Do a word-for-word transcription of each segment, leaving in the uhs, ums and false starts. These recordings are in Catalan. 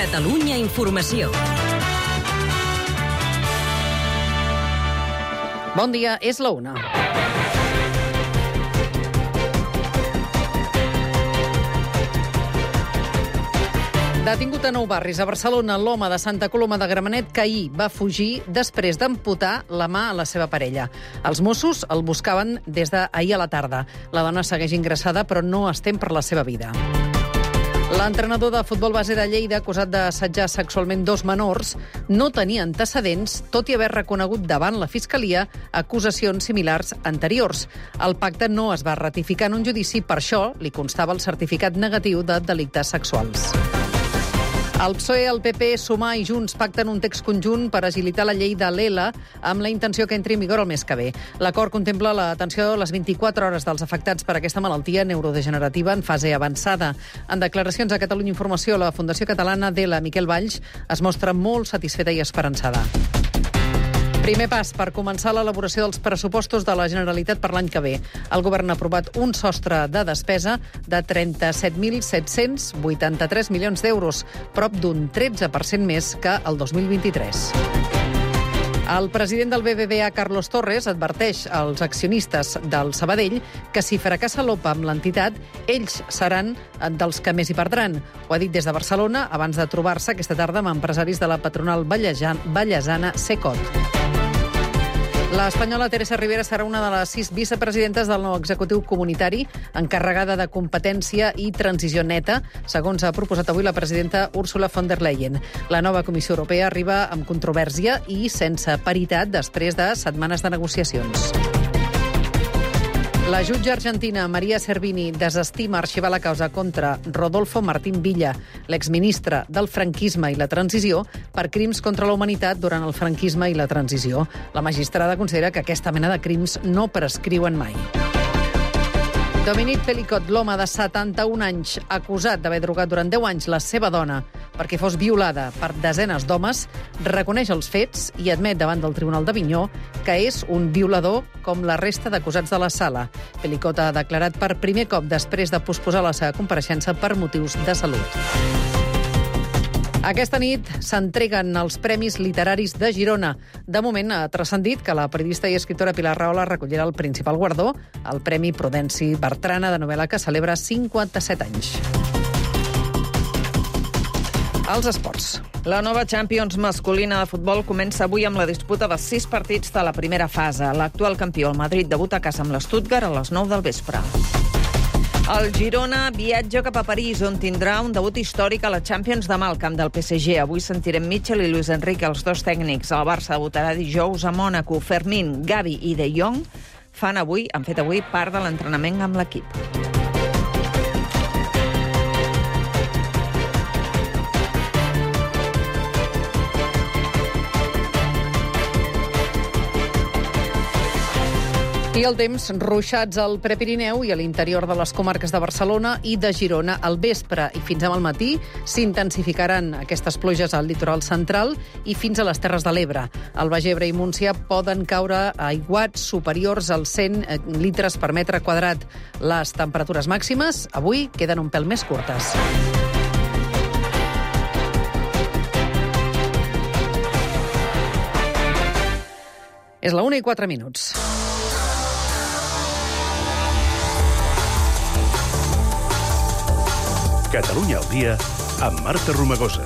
Catalunya Informació. Bon dia, és la una. Detingut a nou barris a Barcelona, l'home de Santa Coloma de Gramenet que ahir va fugir després d'amputar la mà a la seva parella. Els Mossos el buscaven des d'ahir a la tarda. La dona segueix ingressada, però no es tem per la seva vida. L'entrenador de futbol base de Lleida, acusat d'assetjar sexualment dos menors, no tenia antecedents, tot i haver reconegut davant la Fiscalia acusacions similars anteriors. El pacte no es va ratificar en un judici, per això li constava el certificat negatiu de delictes sexuals. El P S O E, el P P, Sumar i Junts pacten un text conjunt per agilitar la llei de l'E L A amb la intenció que entri en vigor el mes que ve. L'acord contempla l'atenció a les vint-i-quatre hores dels afectats per aquesta malaltia neurodegenerativa en fase avançada. En declaracions a Catalunya Informació, la Fundació Catalana d'E L A, Miquel Valls, es mostra molt satisfeta i esperançada. Primer pas per començar l'elaboració dels pressupostos de la Generalitat per l'any que ve. El govern ha aprovat un sostre de despesa de trenta-set mil set-cents vuitanta-tres milions d'euros, prop d'un tretze per cent més que el dos mil vint-i-tres. El president del B B V A, Carlos Torres, adverteix als accionistes del Sabadell que si fracassa l'O P A amb l'entitat, ells seran dels que més hi perdran. Ho ha dit des de Barcelona abans de trobar-se aquesta tarda amb empresaris de la patronal vallesana Secot. L'espanyola Teresa Ribera serà una de les sis vicepresidentes del nou executiu comunitari encarregada de competència i transició neta, segons ha proposat avui la presidenta Ursula von der Leyen. La nova Comissió Europea arriba amb controvèrsia i sense paritat després de setmanes de negociacions. La jutge argentina María Servini desestima arxivar la causa contra Rodolfo Martín Villa, l'exministre del franquisme i la transició, per crims contra la humanitat durant el franquisme i la transició. La magistrada considera que aquesta mena de crims no prescriuen mai. Dominique Pelicot, l'home de setanta-un anys, acusat d'haver drogat durant deu anys la seva dona perquè fos violada per desenes d'homes, reconeix els fets i admet davant del Tribunal d'Avinyó que és un violador com la resta d'acusats de la sala. Pelicot ha declarat per primer cop després de posposar la seva compareixença per motius de salut. Aquesta nit s'entreguen els Premis Literaris de Girona. De moment ha transcendit que la periodista i escriptora Pilar Rahola recollirà el principal guardó, el Premi Prudenci Bertrana de novel·la, que celebra cinquanta-set anys. Els esports. La nova Champions masculina de futbol comença avui amb la disputa de sis partits de la primera fase. L'actual campió, el Madrid, debuta a casa amb l'Stuttgart a les nou del vespre. El Girona viatja cap a París, on tindrà un debut històric a la Champions demà al camp del P S G. Avui sentirem Mitchell i Luis Enrique, els dos tècnics. El Barça debutarà dijous a Mònaco. Fermín, Gavi i De Jong fan avui, han fet avui part de l'entrenament amb l'equip. I el temps, ruixats al Prepirineu i a l'interior de les comarques de Barcelona i de Girona. Al vespre i fins al matí s'intensificaran aquestes pluges al litoral central i fins a les Terres de l'Ebre. Al Baix Ebre i Montsià poden caure aiguats superiors als cent litres per metre quadrat. Les temperatures màximes avui queden un pèl més curtes. És la una i quatre minuts. Catalunya al dia amb Marta Romagosa.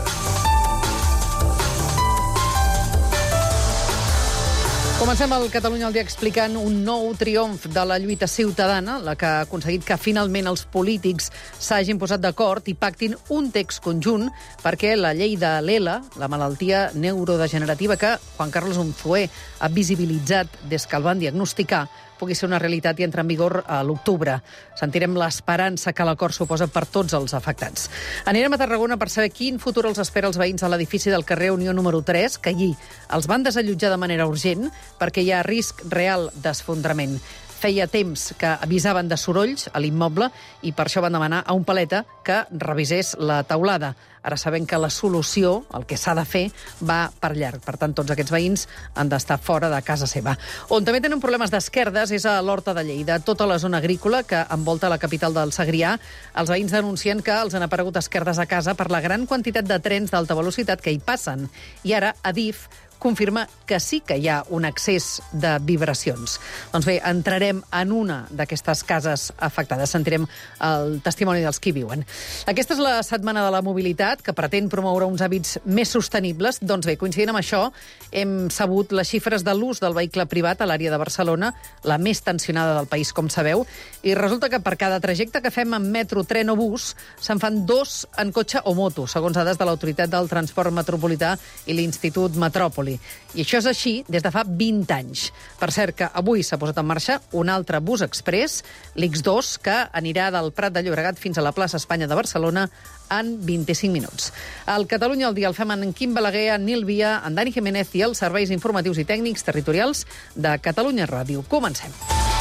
Comencem el Catalunya al dia explicant un nou triomf de la lluita ciutadana, la que ha aconseguit que finalment els polítics s'hagin posat d'acord i pactin un text conjunt perquè la llei de l'E L A, la malaltia neurodegenerativa que Juan Carlos Unzué ha visibilitzat des que el van diagnosticar, pugui ser una realitat i entrar en vigor a l'octubre. Sentirem l'esperança que l'acord suposa per tots els afectats. Anirem a Tarragona per saber quin futur els espera els veïns de l'edifici del carrer Unió número tres, que allí els van desallotjar de manera urgent perquè hi ha risc real d'esfondrament. feia temps que avisaven de sorolls a l'immoble i per això van demanar a un paleta que revisés la teulada. Ara sabem que la solució, el que s'ha de fer, va per llarg. Per tant, tots aquests veïns han d'estar fora de casa seva. On també tenen problemes d'esquerdes és a l'Horta de Lleida. Tota la zona agrícola que envolta la capital del Segrià, els veïns denuncien que els han aparegut esquerdes a casa per la gran quantitat de trens d'alta velocitat que hi passen. I ara Adif confirma que sí que hi ha un excés de vibracions. Doncs bé, entrarem en una d'aquestes cases afectades. Sentirem el testimoni dels qui viuen. Aquesta és la Setmana de la Mobilitat, que pretén promoure uns hàbits més sostenibles. Doncs bé, coincidint amb això, hem sabut les xifres de l'ús del vehicle privat a l'àrea de Barcelona, la més tensionada del país, com sabeu, i resulta que per cada trajecte que fem en metro, tren o bus, se'n fan dos en cotxe o moto, segons dades de l'Autoritat del Transport Metropolità i l'Institut Metròpoli. I això és així des de fa vint anys. Per cert, que avui s'ha posat en marxa un altre bus express, l'X dos, que anirà del Prat de Llobregat fins a la plaça Espanya de Barcelona en vint-i-cinc minuts. Al Catalunya al dia el fem en Quim Balaguer, en Nil Via, en Dani Jiménez i els serveis informatius i tècnics territorials de Catalunya Ràdio. Comencem.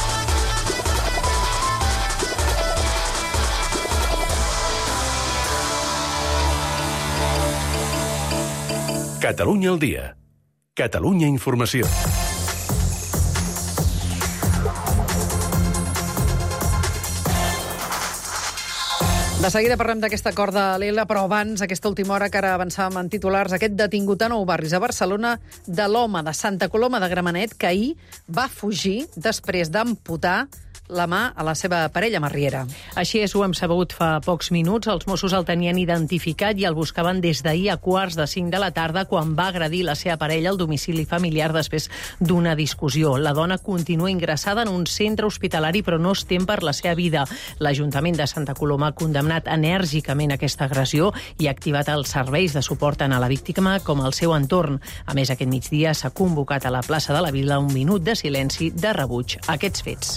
Catalunya al dia. Catalunya Informació. De seguida parlem d'aquesta acord de l'Ela, però abans, aquesta última hora que ara avançàvem en titulars, aquest detingut a Nou Barris, a Barcelona, de l'home de Santa Coloma de Gramenet, que ahir va fugir després d'amputar la mà a la seva parella Marriera. Així és, ho hem sabut fa pocs minuts. Els Mossos el tenien identificat i el buscaven des d'ahir a quarts de cinc de la tarda, quan va agredir la seva parella al domicili familiar després d'una discussió. La dona continua ingressada en un centre hospitalari, però no es tem per la seva vida. L'Ajuntament de Santa Coloma ha condemnat enèrgicament aquesta agressió i ha activat els serveis de suport tant a la víctima com al seu entorn. A més, aquest migdia s'ha convocat a la plaça de la Vila un minut de silenci de rebuig a aquests fets.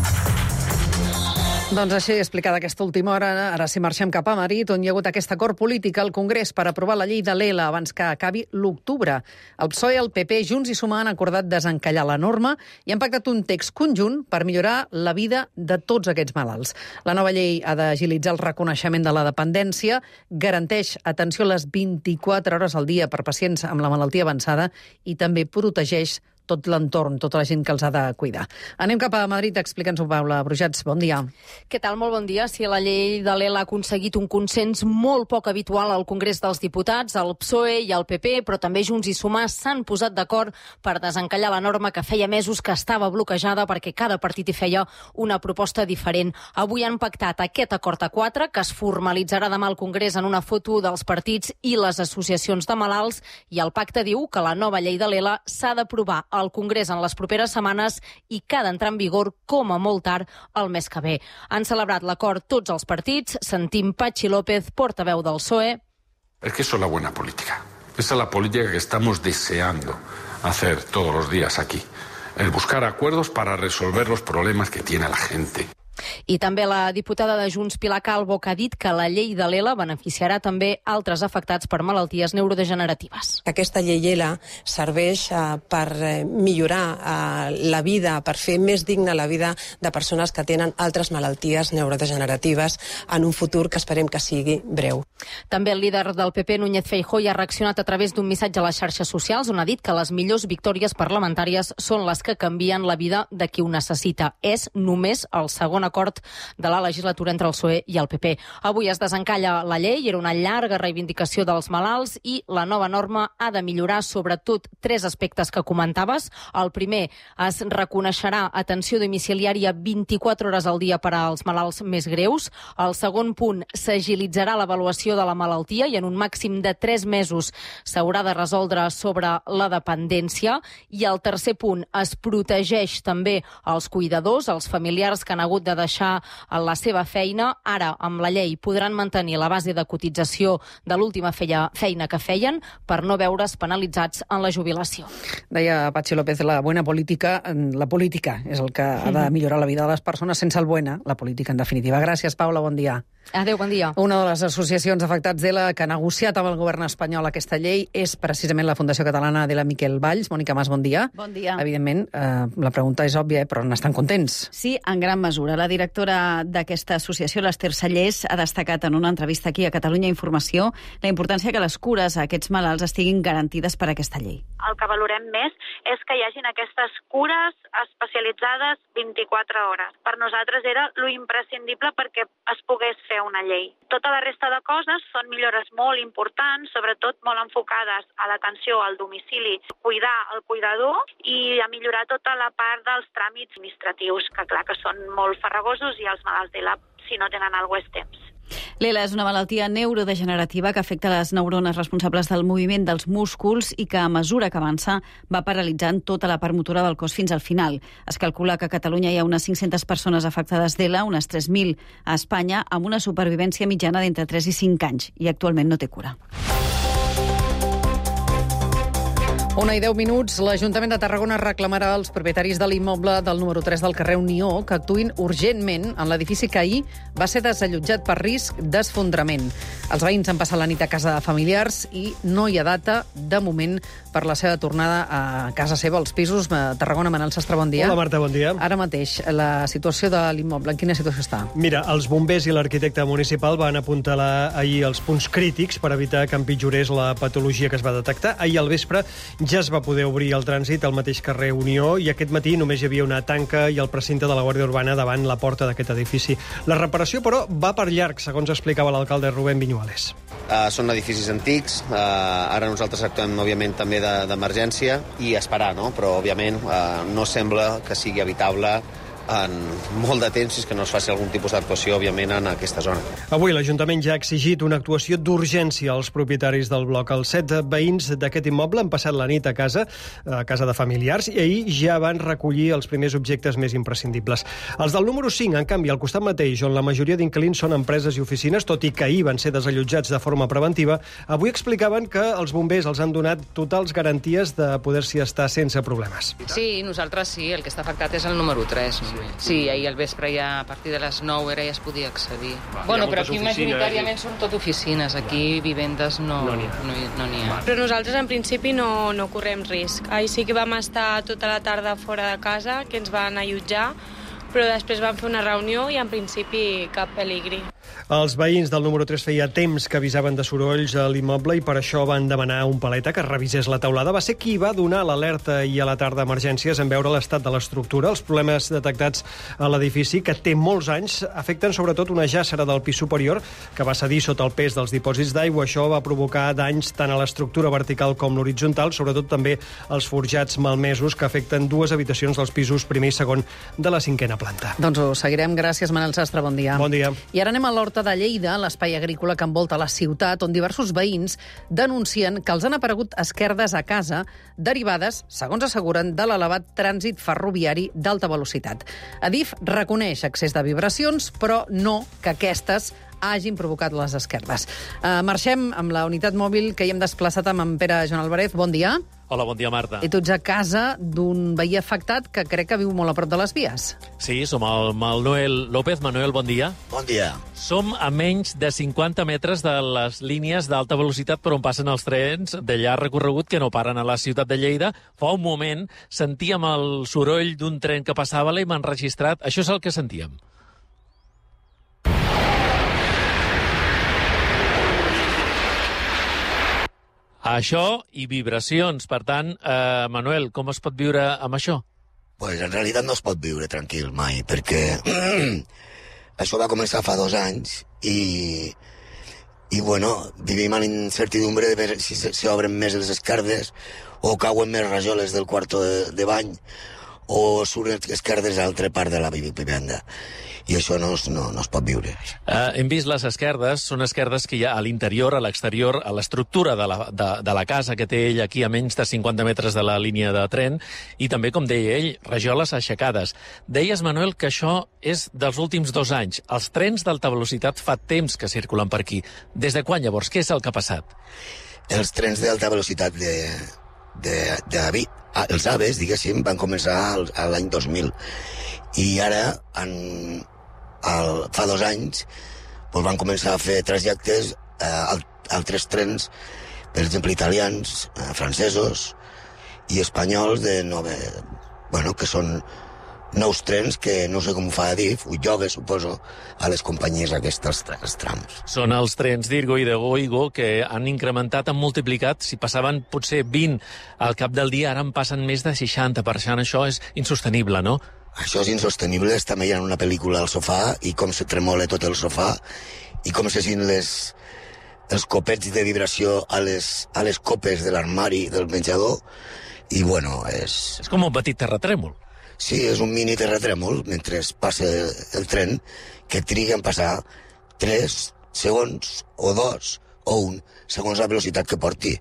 Doncs així explicada aquesta última hora, ara sí marxem cap a Madrid, on hi ha hagut aquest acord polític al Congrés per aprovar la llei de l'Ela abans que acabi l'octubre. El P S O E, el P P, Junts i Sumar han acordat desencallar la norma i han pactat un text conjunt per millorar la vida de tots aquests malalts. La nova llei ha d'agilitzar el reconeixement de la dependència, garanteix atenció a les vint-i-quatre hores al dia per pacients amb la malaltia avançada i també protegeix tot l'entorn, tota la gent que els ha de cuidar. Anem cap a Madrid, explica'ns-ho, Paula Brujats. Bon dia. Què tal? Molt bon dia. Sí, la llei de l'Ela ha aconseguit un consens molt poc habitual al Congrés dels Diputats. El P S O E i el P P, però també Junts i Sumar, s'han posat d'acord per desencallar la norma que feia mesos que estava bloquejada perquè cada partit hi feia una proposta diferent. Avui han pactat aquest acord a quatre, que es formalitzarà demà al Congrés en una foto dels partits i les associacions de malalts, i el pacte diu que la nova llei de l'Ela s'ha d'aprovar al Congrés en les properes setmanes i que ha d'entrar en vigor com a molt tard el mes que ve. Han celebrat l'acord tots els partits. Sentim Patxi López, portaveu del P S O E. Es que eso es la buena política. Esa es la política que estamos deseando hacer todos los días aquí. El buscar acuerdos para resolver los problemas que tiene la gente. I també la diputada de Junts, Pilar Calvo, que ha dit que la llei de l'Ela beneficiarà també altres afectats per malalties neurodegeneratives. Aquesta llei ELA serveix eh, per eh, millorar eh, la vida, per fer més digna la vida de persones que tenen altres malalties neurodegeneratives en un futur que esperem que sigui breu. També el líder del P P, Núñez Feijóo, ha reaccionat a través d'un missatge a les xarxes socials on ha dit que les millors victòries parlamentàries són les que canvien la vida de qui ho necessita. És només el segon acord de la legislatura entre el P S O E i el P P. Avui es desencalla la llei, era una llarga reivindicació dels malalts i la nova norma ha de millorar sobretot tres aspectes que comentaves. El primer, es reconeixerà atenció domiciliària vint-i-quatre hores al dia per als malalts més greus. El segon punt, s'agilitzarà l'avaluació de la malaltia i en un màxim de tres mesos s'haurà de resoldre sobre la dependència. I el tercer punt, es protegeix també els cuidadors, els familiars que han hagut de deixar deixar la seva feina. Ara, amb la llei, podran mantenir la base de cotització de l'última feina que feien per no veure's penalitzats en la jubilació. Deia Patxi López, la buena política, la política és el que ha de millorar la vida de les persones. Sense el buena, la política, en definitiva. Gràcies, Paula, bon dia. Adéu, bon dia. Una de les associacions afectats d'Ela que ha negociat amb el govern espanyol aquesta llei és precisament la Fundació Catalana de la Miquel Valls. Mònica Mas, bon dia. Bon dia. Evidentment, eh, la pregunta és òbvia, eh, però n'estan contents. Sí, en gran mesura. La directora d'aquesta associació, l'Ester Sallés, ha destacat en una entrevista aquí a Catalunya Informació la importància que les cures a aquests malalts estiguin garantides per aquesta llei. El que valorem més és que hi hagin aquestes cures especialitzades vint-i-quatre hores. Per nosaltres era lo imprescindible perquè es pogués fer una llei. Tota la resta de coses són millores molt importants, sobretot molt enfocades a l'atenció al domicili, cuidar el cuidador i a millorar tota la part dels tràmits administratius, que clar que són molt farragosos i els malalts d'Ela, si no tenen alguna cosa, és temps. L'Ela és una malaltia neurodegenerativa que afecta les neurones responsables del moviment dels músculs i que, a mesura que avança, va paralitzant tota la part motora del cos fins al final. Es calcula que a Catalunya hi ha unes cinc-centes persones afectades d'Ela, unes tres mil a Espanya, amb una supervivència mitjana d'entre tres i cinc anys, i actualment no té cura. Una i deu minuts, l'Ajuntament de Tarragona reclamarà als propietaris de l'immoble del número tres del carrer Unió que actuïn urgentment en l'edifici que ahir va ser desallotjat per risc d'esfondrament. Els veïns han passat la nit a casa de familiars i no hi ha data, de moment, per la seva tornada a casa seva, als pisos. Tarragona, Manel Sastre, bon dia. Hola, Marta, bon dia. Ara mateix, la situació de l'immoble, en quina situació està? Mira, els bombers i l'arquitecte municipal van apuntalar ahir els punts crítics per evitar que empitjorés la patologia que es va detectar. Ahir al vespre ja es va poder obrir el trànsit al mateix carrer Unió i aquest matí només hi havia una tanca i el precinte de la Guàrdia Urbana davant la porta d'aquest edifici. La reparació, però, va per llarg, segons explicava l'alcalde Rubén Viñuales. Uh, són edificis antics, uh, ara nosaltres actuem, òbviament, també d'emergència de, i esperar, no? Però, òbviament, uh, no sembla que sigui habitable en molt de temps, si és que no es faci algun tipus d'actuació, òbviament, en aquesta zona. Avui l'Ajuntament ja ha exigit una actuació d'urgència als propietaris del bloc. Els set veïns d'aquest immoble han passat la nit a casa, a casa de familiars, i ahir ja van recollir els primers objectes més imprescindibles. Els del número cinc, en canvi, al costat mateix, on la majoria d'inquilins són empreses i oficines, tot i que ahir van ser desallotjats de forma preventiva, avui explicaven que els bombers els han donat totals garanties de poder-s'hi estar sense problemes. Sí, nosaltres sí, el que està afectat és el número tres. Sí, ahir al vespre ja a partir de les nou era ja es podia accedir. Va, bueno, però aquí majoritàriament són tot oficines, aquí vivendes no n'hi ha. No, no ha. Però nosaltres en principi no, no correm risc. Ahir sí que vam estar tota la tarda fora de casa, que ens van allotjar, però després vam fer una reunió i en principi cap peligri. Els veïns del número tres feia temps que avisaven de sorolls a l'immoble i per això van demanar un paleta que revisés la teulada. Va ser qui va donar l'alerta i a la tarda emergències en veure l'estat de l'estructura. Els problemes detectats a l'edifici, que té molts anys, afecten sobretot una jàssera del pis superior que va cedir sota el pes dels dipòsits d'aigua. Això va provocar danys tant a l'estructura vertical com l'horitzontal, sobretot també als forjats malmesos que afecten dues habitacions dels pisos primer i segon de la cinquena planta. Doncs ho seguirem. Gràcies, Manel Sastre. Bon dia. Bon dia. I ara anem a l'Horta de Lleida, l'espai agrícola que envolta la ciutat, on diversos veïns denuncien que els han aparegut esquerdes a casa derivades, segons asseguren, de l'elevat trànsit ferroviari d'alta velocitat. Adif reconeix excés de vibracions, però no que aquestes hagin provocat les esquerdes. Uh, marxem amb la unitat mòbil que hi hem desplaçat amb en Pere Joan Álvarez. Bon dia. Hola, bon dia, Marta. I tu ets a casa d'un veí afectat que crec que viu molt a prop de les vies. Sí, som el Manuel López. Manuel, bon dia. Bon dia. Som a menys de cinquanta metres de les línies d'alta velocitat per on passen els trens de llarg recorregut que no paren a la ciutat de Lleida. Fa un moment sentíem el soroll d'un tren que passava, l'hem enregistrat. Això és el que sentíem. Això i vibracions. Per tant, eh, Manuel, com es pot viure amb això? Pues en realitat no es pot viure tranquil mai, perquè això va començar fa dos anys i, i bueno, vivim en incertidumbre de si s'obren més les esquerdes o cauen més rajoles del quarto de, de bany o surt esquerdes a l'altra part de la vivenda. I això no es, no, no es pot viure. Uh, hem vist les esquerdes, són esquerdes que hi ha a l'interior, a l'exterior, a l'estructura de, la, de, de la casa que té ell aquí a menys de cinquanta metres de la línia de tren, i també, com deia ell, rajoles aixecades. Deies, Manuel, que això és dels últims dos anys. Els trens d'alta velocitat fa temps que circulen per aquí. Des de quan, llavors? Què és el que ha passat? Els trens d'alta velocitat de, de, de David, els AVEs, diguéssim, van començar a l'any dos mil. I ara, en, el, fa dos anys, doncs van començar a fer trajectes a eh, altres trens, per exemple, italians, eh, francesos i espanyols de nove... Bueno, que són nous trens que no sé com ho fa Adif, ho lloga, suposo, a les companyies aquestes els trams. Són els trens d'Irgo i de Goigo que han incrementat, han multiplicat, si passaven potser vint al cap del dia, ara en passen més de seixanta, per tant això és insostenible, no? Això és insostenible, està veient una pel·lícula al sofà i com se tremola tot el sofà i com se sent les, els copets de vibració a les, a les copes de l'armari del menjador i, bueno, és... És com un petit terratrèmol. Sí, és un mini terratrèmol mentre passa el tren que triga en passar tres segons o dos o un, segons la velocitat que porti.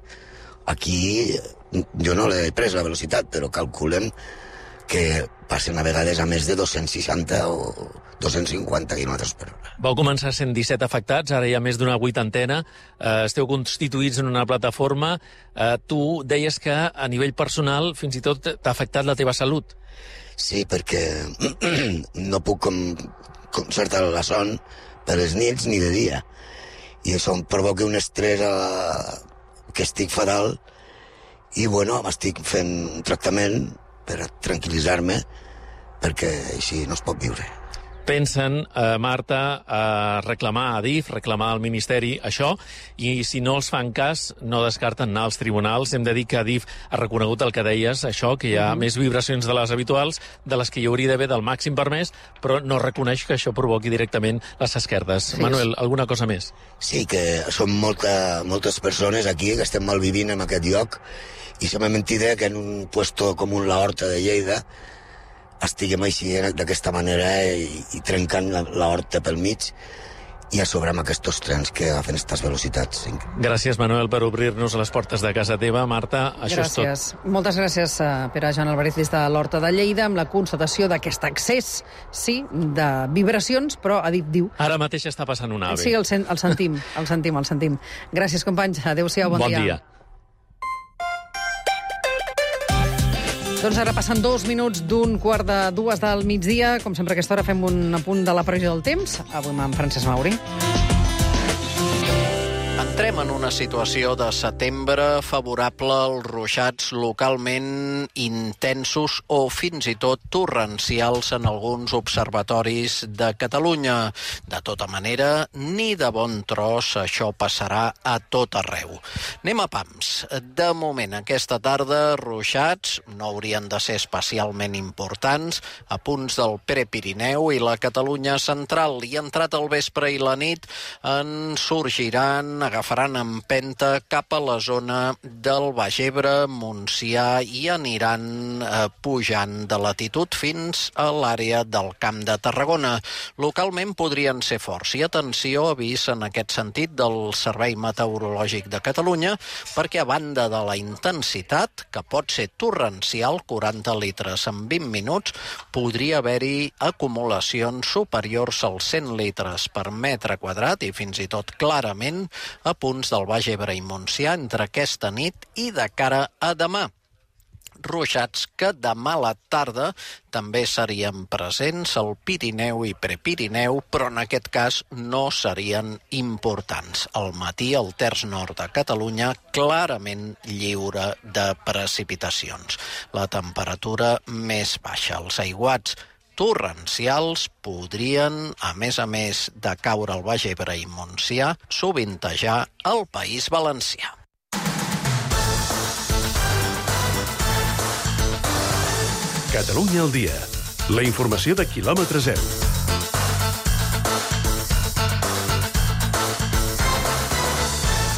Aquí jo no l'he pres la velocitat, però calculem que passen a vegades a més de dos-cents seixanta o dos-cents cinquanta quilòmetres per hora. Vau començar sent disset afectats, ara hi ha més d'una vuitantena. Eh, esteu constituïts en una plataforma. Eh, tu deies que a nivell personal fins i tot t'ha afectat la teva salut. Sí, perquè no puc com, concertar la son per les nits ni de dia. I això em provoca un estrès a la... que estic fatal i, bueno, m'estic fent un tractament per tranquil·litzar-me perquè així no es pot viure. Pensen, eh, Marta, a reclamar a Adif, reclamar al Ministeri això, i si no els fan cas, no descarten anar als tribunals. Hem de dir que Adif ha reconegut el que deies, això, que hi ha mm-hmm. més vibracions de les habituals, de les que hi hauria d'haver del màxim permès, però no reconeix que això provoqui directament les esquerdes. Sí, Manuel, alguna cosa més? Sí, que són molta, moltes persones aquí que estem malvivint en aquest lloc, i sembla mentida que en un puesto com un la Horta de Lleida estiguem així d'aquesta manera i, i trencant la, la horta pel mig i a sobre amb aquests trens que agafen aquestes velocitats. Gràcies, Manuel, per obrir-nos les portes de casa teva. Marta, això gràcies. és tot. Moltes gràcies, Pere Joan Alvarez, des de l'Horta de Lleida, amb la constatació d'aquest excés, sí, de vibracions, però Adif diu... Ara mateix està passant un ave. Sí, el, sen el sentim, el sentim, el sentim. Gràcies, companys. Adéu-siau, bon, bon dia. dia. Doncs ara passen dos minuts d'un quart de dues del migdia. Com sempre a aquesta hora fem un apunt de la previsió del temps. Avui amb Francesc Mauri. Entrem en una situació de setembre favorable als ruixats localment intensos o fins i tot torrencials en alguns observatoris de Catalunya. De tota manera, ni de bon tros això passarà a tot arreu. Anem a pams. De moment, aquesta tarda, ruixats no haurien de ser especialment importants a punts del Prepirineu i la Catalunya central. I entrat el vespre i la nit en sorgiran, agafaran empenta cap a la zona del Baix Ebre, Montsià i aniran eh, pujant de latitud fins a l'àrea del Camp de Tarragona. Localment podrien ser forts. I atenció, avís en aquest sentit del Servei Meteorològic de Catalunya, perquè a banda de la intensitat, que pot ser torrencial, quaranta litres en vint minuts, podria haver-hi acumulacions superiors als cent litres per metre quadrat i fins i tot clarament a punts del Baix Ebre i Montsià entre aquesta nit i de cara a demà. Ruixats que demà a la tarda també serien presents al Pirineu i Prepirineu, però en aquest cas no serien importants. Al matí, el terç nord de Catalunya clarament lliure de precipitacions. La temperatura més baixa. Els aiguats torrencials podrien, a més a més de caure al Baix Ebre i Montsià, sovintejar el País Valencià. Catalunya al dia. La informació de quilòmetre zero.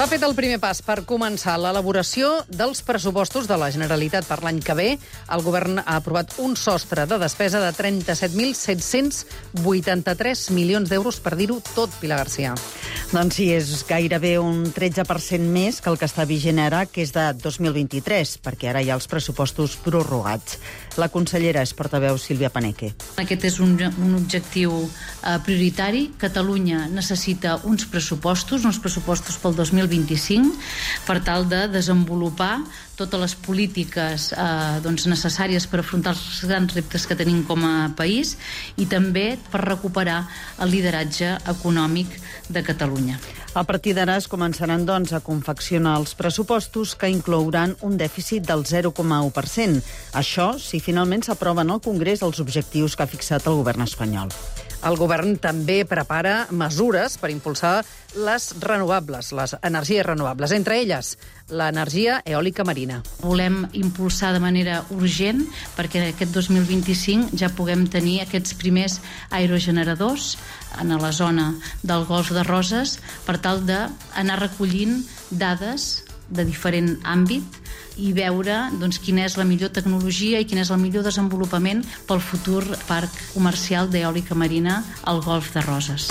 S'ha fet el primer pas per començar l'elaboració dels pressupostos de la Generalitat per l'any que ve. El govern ha aprovat un sostre de despesa de trenta-set mil set-cents vuitanta-tres milions d'euros, per dir-ho tot, Pilar García. Doncs sí, és gairebé un tretze per cent més que el que està vigent ara, que és de dos mil vint-i-tres, perquè ara hi ha els pressupostos prorrogats. La consellera és portaveu Sílvia Paneque. Aquest és un, un objectiu eh, prioritari. Catalunya necessita uns pressupostos, uns pressupostos pel dos mil vint-i-cinc, per tal de desenvolupar totes les polítiques eh, doncs necessàries per afrontar els grans reptes que tenim com a país i també per recuperar el lideratge econòmic de Catalunya. A partir d'ara es començaran doncs, a confeccionar els pressupostos que inclouran un dèficit del zero coma u per cent. Això si finalment s'aproven al Congrés els objectius que ha fixat el govern espanyol. El govern també prepara mesures per impulsar les renovables, les energies renovables, entre elles l'energia eòlica marina. Volem impulsar de manera urgent perquè aquest dos mil vint-i-cinc ja puguem tenir aquests primers aerogeneradors en la zona del Golf de Roses per tal d'anar recollint dades de diferent àmbit i veure doncs, quina és la millor tecnologia i quin és el millor desenvolupament pel futur parc comercial d'eòlica marina al Golf de Roses.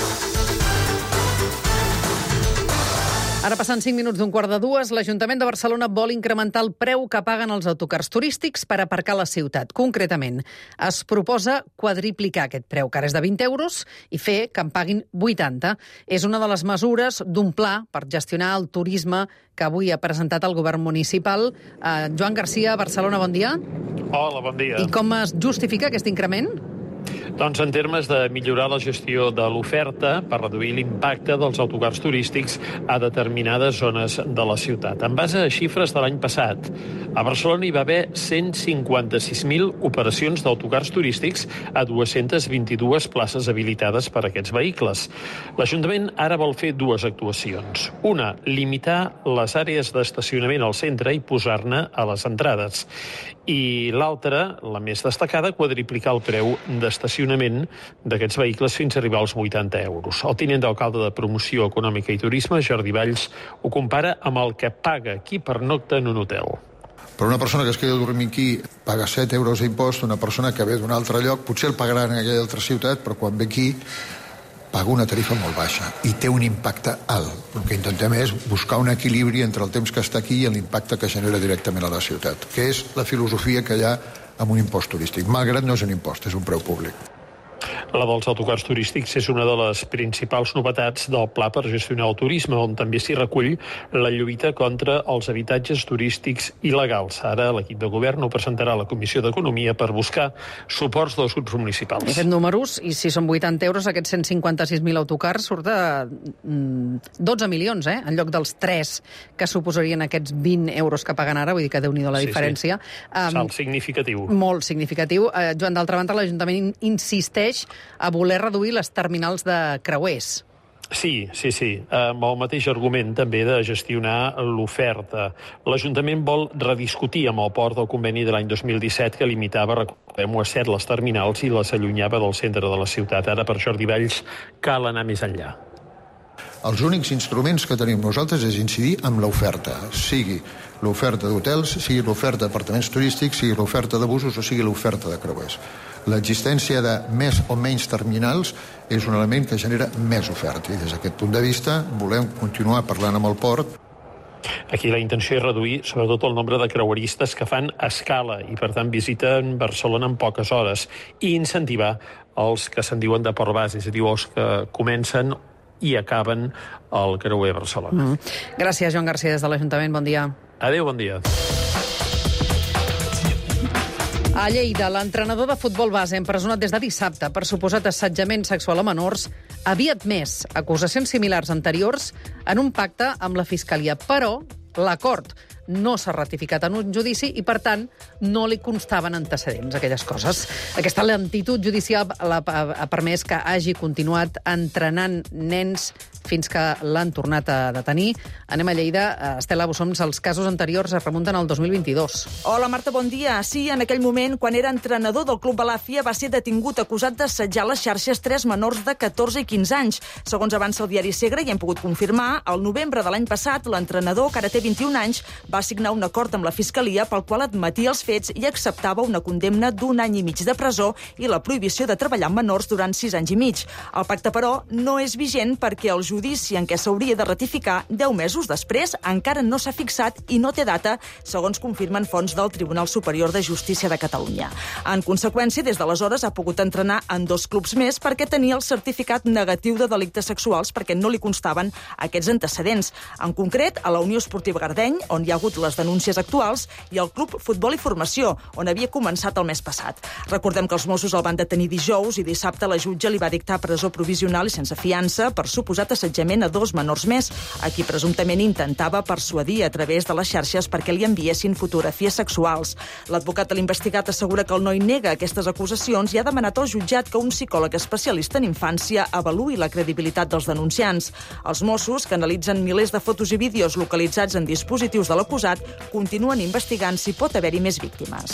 Ara passant cinc minuts d'un quart de dues, l'Ajuntament de Barcelona vol incrementar el preu que paguen els autocars turístics per aparcar a la ciutat. Concretament, es proposa quadriplicar aquest preu, que ara és de vint euros, i fer que en paguin vuitanta. És una de les mesures d'un pla per gestionar el turisme que avui ha presentat el govern municipal. Eh, Joan Garcia, Barcelona, bon dia. Hola, bon dia. I com es justifica aquest increment? Doncs en termes de millorar la gestió de l'oferta per reduir l'impacte dels autocars turístics a determinades zones de la ciutat. En base a xifres de l'any passat, a Barcelona hi va haver cent cinquanta-sis mil operacions d'autocars turístics a dues-centes vint-i-dues places habilitades per a aquests vehicles. L'Ajuntament ara vol fer dues actuacions. Una, limitar les àrees d'estacionament al centre i posar-ne a les entrades. I l'altra, la més destacada, quadriplicar el preu d'estacionament d'aquests vehicles fins a arribar als vuitanta euros. El tinent d'alcalde de Promoció Econòmica i Turisme, Jordi Valls, ho compara amb el que paga qui pernocta en un hotel. Per una persona que es queda a dormir aquí paga set euros d'impost, una persona que ve d'un altre lloc potser el pagarà en aquella altra ciutat, però quan ve aquí paga una tarifa molt baixa i té un impacte alt. El que intentem és buscar un equilibri entre el temps que està aquí i l'impacte que genera directament a la ciutat, que és la filosofia que hi ha amb un impost turístic. Malgrat no és un impost, és un preu públic. La dels autocars turístics és una de les principals novetats del Pla per gestionar el turisme, on també s'hi recull la lluita contra els habitatges turístics il·legals. Ara l'equip de govern ho presentarà a la Comissió d'Economia per buscar suports dels grups municipals. He fet números, i si són vuitanta euros, aquests cent cinquanta-sis mil autocars surt de dotze milions, eh? En lloc dels tres que suposarien aquests vint euros que paguen ara, vull dir que déu-n'hi-do la sí, diferència. Sí. Um, Salt significatiu. Molt significatiu. Uh, Joan, d'altra banda, l'Ajuntament insisteix a voler reduir les terminals de creuers. Sí, sí, sí. Amb el mateix argument també de gestionar l'oferta. L'Ajuntament vol rediscutir amb el port del conveni de l'any dos mil disset que limitava, recordem-ho, a set les terminals i les allunyava del centre de la ciutat. Ara, per Jordi Valls, cal anar més enllà. Els únics instruments que tenim nosaltres és incidir en l'oferta, sigui l'oferta d'hotels, sigui l'oferta d'apartaments turístics, sigui l'oferta de busos o sigui l'oferta de creuers. L'existència de més o menys terminals és un element que genera més oferta i des d'aquest punt de vista volem continuar parlant amb el port. Aquí la intenció és reduir sobretot el nombre de creueristes que fan escala i per tant visiten Barcelona en poques hores i incentivar els que se'n diuen de port base, és a dir, els que comencen i acaben el creuer Barcelona. Mm. Gràcies, Joan Garcia, des de l'Ajuntament. Bon dia. Adéu, bon dia. A Lleida, l'entrenador de futbol base empresonat des de dissabte per suposat assetjament sexual a menors havia admès acusacions similars anteriors en un pacte amb la Fiscalia, però l'acord no s'ha ratificat en un judici i, per tant, no li constaven antecedents, aquelles coses. Aquesta lentitud judicial la, ha permès que hagi continuat entrenant nens fins que l'han tornat a detenir. Anem a Lleida. Estela Bussoms, els casos anteriors es remunten al dos mil vint-i-dos. Hola, Marta, bon dia. Sí, en aquell moment, quan era entrenador del Club Balàfia, va ser detingut acusat d'assetjar les xarxes tres menors de catorze i quinze anys. Segons avança el diari Segre, i hem pogut confirmar, al novembre de l'any passat, l'entrenador, que ara té vint-i-un anys, va signar un acord amb la Fiscalia pel qual admetia els fets i acceptava una condemna d'un any i mig de presó i la prohibició de treballar amb menors durant sis anys i mig. El pacte, però, no és vigent perquè el judici en què s'hauria de ratificar deu mesos després encara no s'ha fixat i no té data, segons confirmen fonts del Tribunal Superior de Justícia de Catalunya. En conseqüència, des d'aleshores ha pogut entrenar en dos clubs més perquè tenia el certificat negatiu de delictes sexuals perquè no li constaven aquests antecedents. En concret, a la Unió Esportiva Gardeny, on hi ha hagut les denúncies actuals, i al Club Futbol i Formació, on havia començat el mes passat. Recordem que els Mossos el van detenir dijous i dissabte la jutge li va dictar presó provisional i sense fiança per suposat assetjament a dos menors més, a qui presumptament intentava persuadir a través de les xarxes perquè li enviessin fotografies sexuals. L'advocat de l'investigat assegura que el noi nega aquestes acusacions i ha demanat al jutjat que un psicòleg especialista en infància avaluï la credibilitat dels denunciants. Els Mossos, que analitzen milers de fotos i vídeos localitzats en dispositius de l'acusat, continuen investigant si pot haver-hi més víctimes.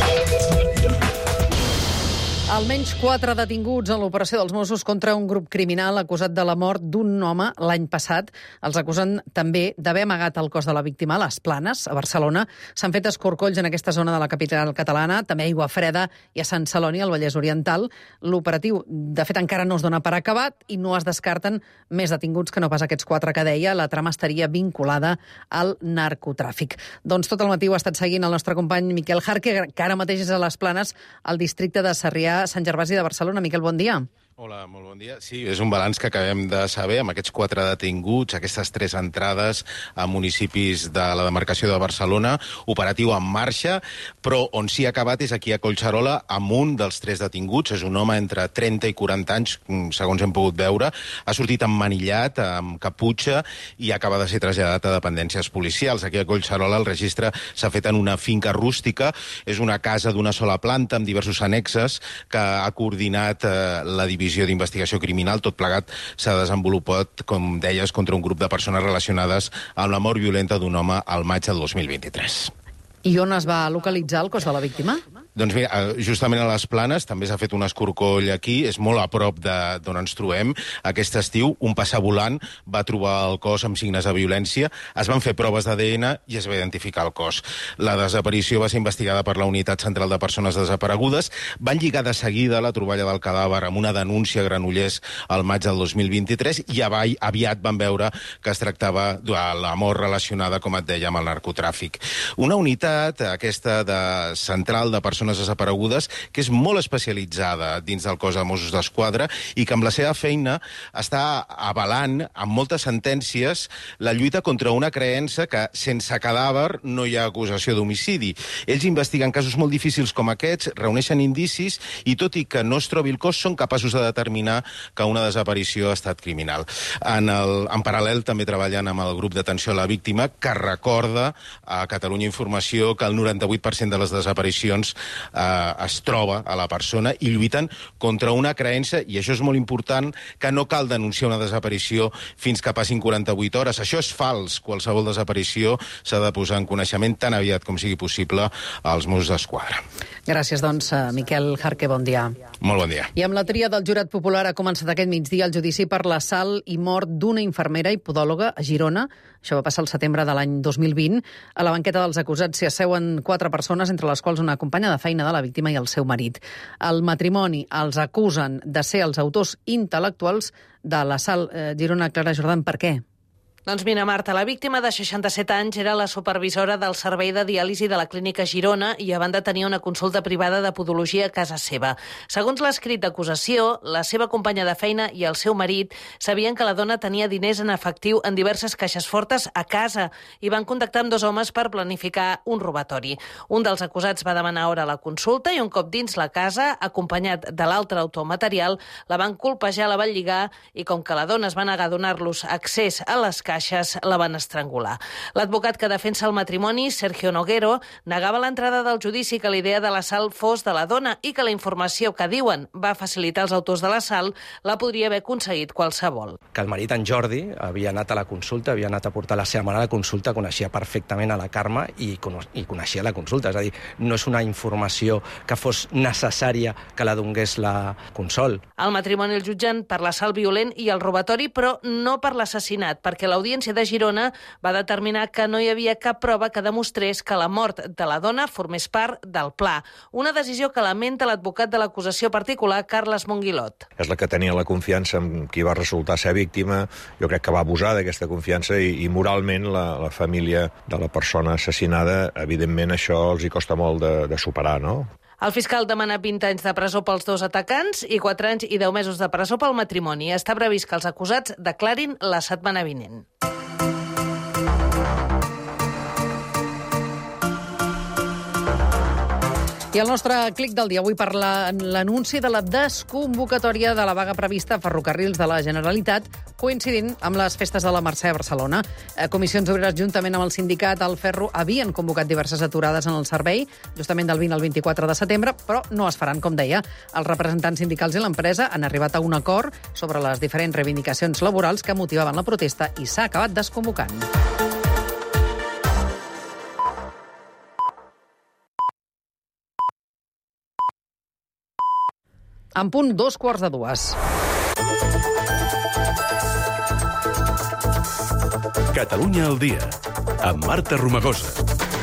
Almenys quatre detinguts en l'operació dels Mossos contra un grup criminal acusat de la mort d'un home l'any passat. Els acusen també d'haver amagat el cos de la víctima a les Planes, a Barcelona. S'han fet escorcolls en aquesta zona de la capital catalana, també a Aiguafreda i a Sant Celoni, al Vallès Oriental. L'operatiu, de fet, encara no es dona per acabat i no es descarten més detinguts que no pas aquests quatre que deia. La trama estaria vinculada al narcotràfic. Doncs tot el matí ho ha estat seguint el nostre company Miquel Jarque, que ara mateix és a les Planes, al districte de Sarrià, Sant Gervasi de Barcelona. Miquel, bon dia. Hola, molt bon dia. Sí, és un balanç que acabem de saber amb aquests quatre detinguts, aquestes tres entrades a municipis de la demarcació de Barcelona, operatiu en marxa, però on s'hi ha acabat és aquí a Collserola amb un dels tres detinguts. És un home entre trenta i quaranta anys, segons hem pogut veure. Ha sortit emmanillat, amb caputxa, i acaba de ser traslladat a dependències policials. Aquí a Collserola el registre s'ha fet en una finca rústica. És una casa d'una sola planta amb diversos annexes que ha coordinat eh, la divisió d'investigació criminal. Tot plegat s'ha desenvolupat, com deies, contra un grup de persones relacionades amb la mort violenta d'un home al maig del dos mil vint-i-tres. I on es va localitzar el cos de la víctima? Doncs mira, justament a les Planes també s'ha fet un escorcoll aquí, és molt a prop d'on ens trobem. Aquest estiu, un passavolant va trobar el cos amb signes de violència, es van fer proves d'A D N i es va identificar el cos. La desaparició va ser investigada per la Unitat Central de Persones Desaparegudes. Van lligar de seguida la troballa del cadàver amb una denúncia a Granollers al maig del dos mil vint-i-tres i aviat van veure que es tractava de la mort relacionada, com et deia, amb el narcotràfic. Una unitat, aquesta de central de persones desaparegudes, que és molt especialitzada dins del cos de Mossos d'Esquadra i que amb la seva feina està avalant amb moltes sentències la lluita contra una creença que sense cadàver no hi ha acusació d'homicidi. Ells investiguen casos molt difícils com aquests, reuneixen indicis i tot i que no es trobi el cos són capaços de determinar que una desaparició ha estat criminal. En, el, en paral·lel també treballen amb el grup d'atenció a la víctima, que recorda a Catalunya Informació que el noranta-vuit per cent de les desaparicions Eh, es troba a la persona i lluiten contra una creença, i això és molt important, que no cal denunciar una desaparició fins que passin quaranta-vuit hores. Això és fals. Qualsevol desaparició s'ha de posar en coneixement tan aviat com sigui possible als Mossos d'Esquadra. Gràcies, doncs, Miquel Jarque, bon dia. Molt bon dia. I amb la tria del jurat popular ha començat aquest migdia el judici per l'assalt i mort d'una infermera i podòloga a Girona. Això va passar el setembre de l'any dos mil vint. A la banqueta dels acusats s'hi asseuen quatre persones, entre les quals una companya de feina de la víctima i el seu marit. El matrimoni els acusen de ser els autors intel·lectuals de l'assalt. Eh, Girona, Clara Jordan, per què? Doncs mira, Marta, la víctima de seixanta-set anys era la supervisora del servei de diàlisi de la clínica Girona i abans de tenir una consulta privada de podologia a casa seva. Segons l'escrit d'acusació, la seva companya de feina i el seu marit sabien que la dona tenia diners en efectiu en diverses caixes fortes a casa i van contactar amb dos homes per planificar un robatori. Un dels acusats va demanar hora a la consulta i un cop dins la casa, acompanyat de l'altre autor material, la van colpejar, la van lligar i com que la dona es va negar a donar-los accés a les caixes, caixes la van estrangular. L'advocat que defensa el matrimoni, Sergio Noguero, negava a l'entrada del judici que la idea de l'assalt fos de la dona i que la informació que diuen va facilitar els autors de l'assalt la podria haver aconseguit qualsevol. Que el marit, en Jordi, havia anat a la consulta, havia anat a portar la seva mare a la consulta, coneixia perfectament a la Carme i, i coneixia la consulta. És a dir, no és una informació que fos necessària que la donés la Consol. El matrimoni el jutgen per l'assalt violent i el robatori, però no per l'assassinat, perquè l'Audiència de Girona va determinar que no hi havia cap prova que demostrés que la mort de la dona formés part del pla. Una decisió que lamenta l'advocat de l'acusació particular, Carles Monguilot. És la que tenia la confiança en qui va resultar ser víctima. Jo crec que va abusar d'aquesta confiança i, i moralment la, la família de la persona assassinada, evidentment això els hi costa molt de, de superar, no? El fiscal demana vint anys de presó pels dos atacants i quatre anys i deu mesos de presó pel matrimoni. Està previst que els acusats declarin la setmana vinent. I el nostre clic del dia avui per l'anunci de la desconvocatòria de la vaga prevista a Ferrocarrils de la Generalitat, coincidint amb les festes de la Mercè a Barcelona. Comissions Obreres, juntament amb el sindicat El Ferro, havien convocat diverses aturades en el servei, justament del vint al vint-i-quatre de setembre, però no es faran, com deia. Els representants sindicals i l'empresa han arribat a un acord sobre les diferents reivindicacions laborals que motivaven la protesta i s'ha acabat desconvocant. En punt dos quarts de dues. Catalunya al dia, amb Marta Romagosa.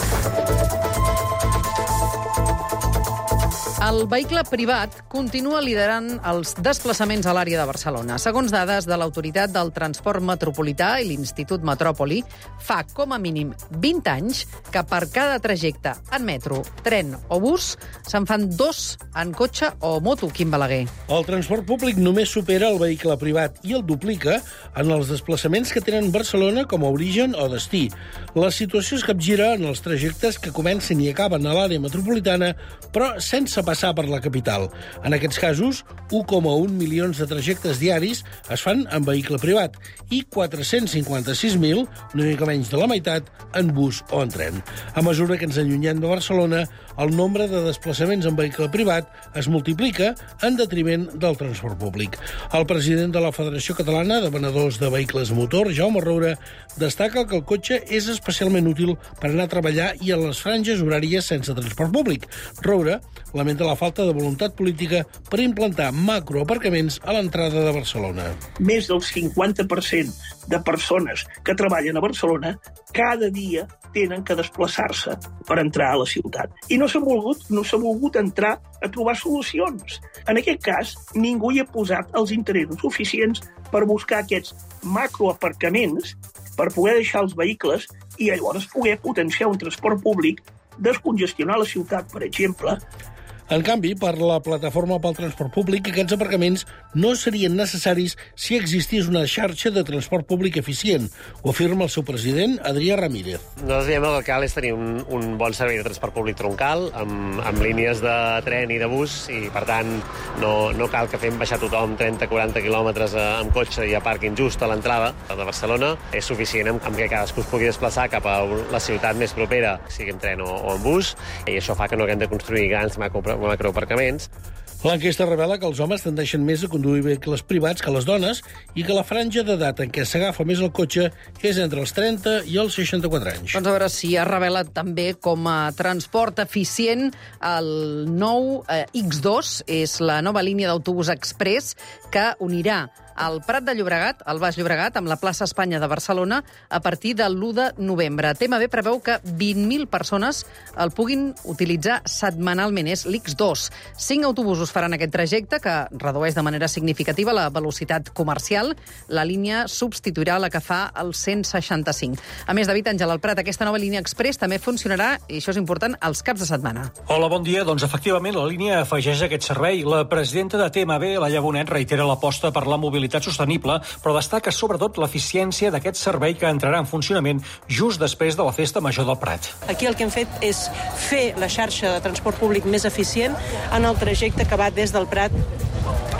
El vehicle privat continua liderant els desplaçaments a l'àrea de Barcelona. Segons dades de l'Autoritat del Transport Metropolità i l'Institut Metròpoli, fa com a mínim vint anys que per cada trajecte en metro, tren o bus se'n fan dos en cotxe o moto, Quim Balaguer. El transport públic només supera el vehicle privat i el duplica en els desplaçaments que tenen Barcelona com a origen o destí. La situació es capgira en els trajectes que comencen i acaben a l'àrea metropolitana, però sense passar per la capital. En aquests casos, un coma un milions de trajectes diaris es fan en vehicle privat i quatre-cents cinquanta-sis mil, una mica menys de la meitat, en bus o en tren. A mesura que ens allunyem de Barcelona, el nombre de desplaçaments en vehicle privat es multiplica en detriment del transport públic. El president de la Federació Catalana de Venedors de Vehicles Motor, Jaume Roura, destaca que el cotxe és especialment útil per anar a treballar i a les franges horàries sense transport públic. Roura lamenta la falta de voluntat política per implantar macroaparcaments a l'entrada de Barcelona. Més del cinquanta per cent de persones que treballen a Barcelona cada dia tenen que desplaçar-se per entrar a la ciutat. I no s'ha volgut, no s'ha volgut entrar a trobar solucions. En aquest cas, ningú hi ha posat els interessos suficients per buscar aquests macroaparcaments per poder deixar els vehicles i llavors poder potenciar un transport públic, descongestionar la ciutat, per exemple. En canvi, per la Plataforma pel Transport Públic, aquests aparcaments no serien necessaris si existís una xarxa de transport públic eficient, ho afirma el seu president, Adrià Ramírez. Nosaltres diem que el que cal és tenir un, un bon servei de transport públic troncal, amb, amb línies de tren i de bus, i per tant no, no cal que fem baixar tothom trenta a quaranta quilòmetres amb cotxe i a pàrquing just a l'entrada de Barcelona. És suficient amb, amb que cadascú es pugui desplaçar cap a la ciutat més propera, sigui en tren o, o en bus, i això fa que no haguem de construir grans macro macroaparcaments. L'enquesta revela que els homes tendeixen més a conduir vehicles privats que les dones i que la franja d'edat en què s'agafa més el cotxe és entre els trenta i els seixanta-quatre anys. Doncs a veure si es revela també com a transport eficient el nou eh, ics dos, és la nova línia d'autobús express que unirà al Prat de Llobregat, al Baix Llobregat, amb la plaça Espanya de Barcelona, a partir de l'u de novembre. T M B preveu que vint mil persones el puguin utilitzar setmanalment. És l'ics dos. Cinc autobusos faran aquest trajecte, que redueix de manera significativa la velocitat comercial. La línia substituirà la que fa el cent seixanta-cinc. A més, David Àngel, al Prat, aquesta nova línia express també funcionarà, i això és important, els caps de setmana. Hola, bon dia. Doncs efectivament la línia afegeix aquest servei. La presidenta de T M B, la Llabonet, reitera l'aposta per la mobilitat sostenible, però destaca sobretot l'eficiència d'aquest servei que entrarà en funcionament just després de la Festa Major del Prat. Aquí el que hem fet és fer la xarxa de transport públic més eficient en el trajecte que va des del Prat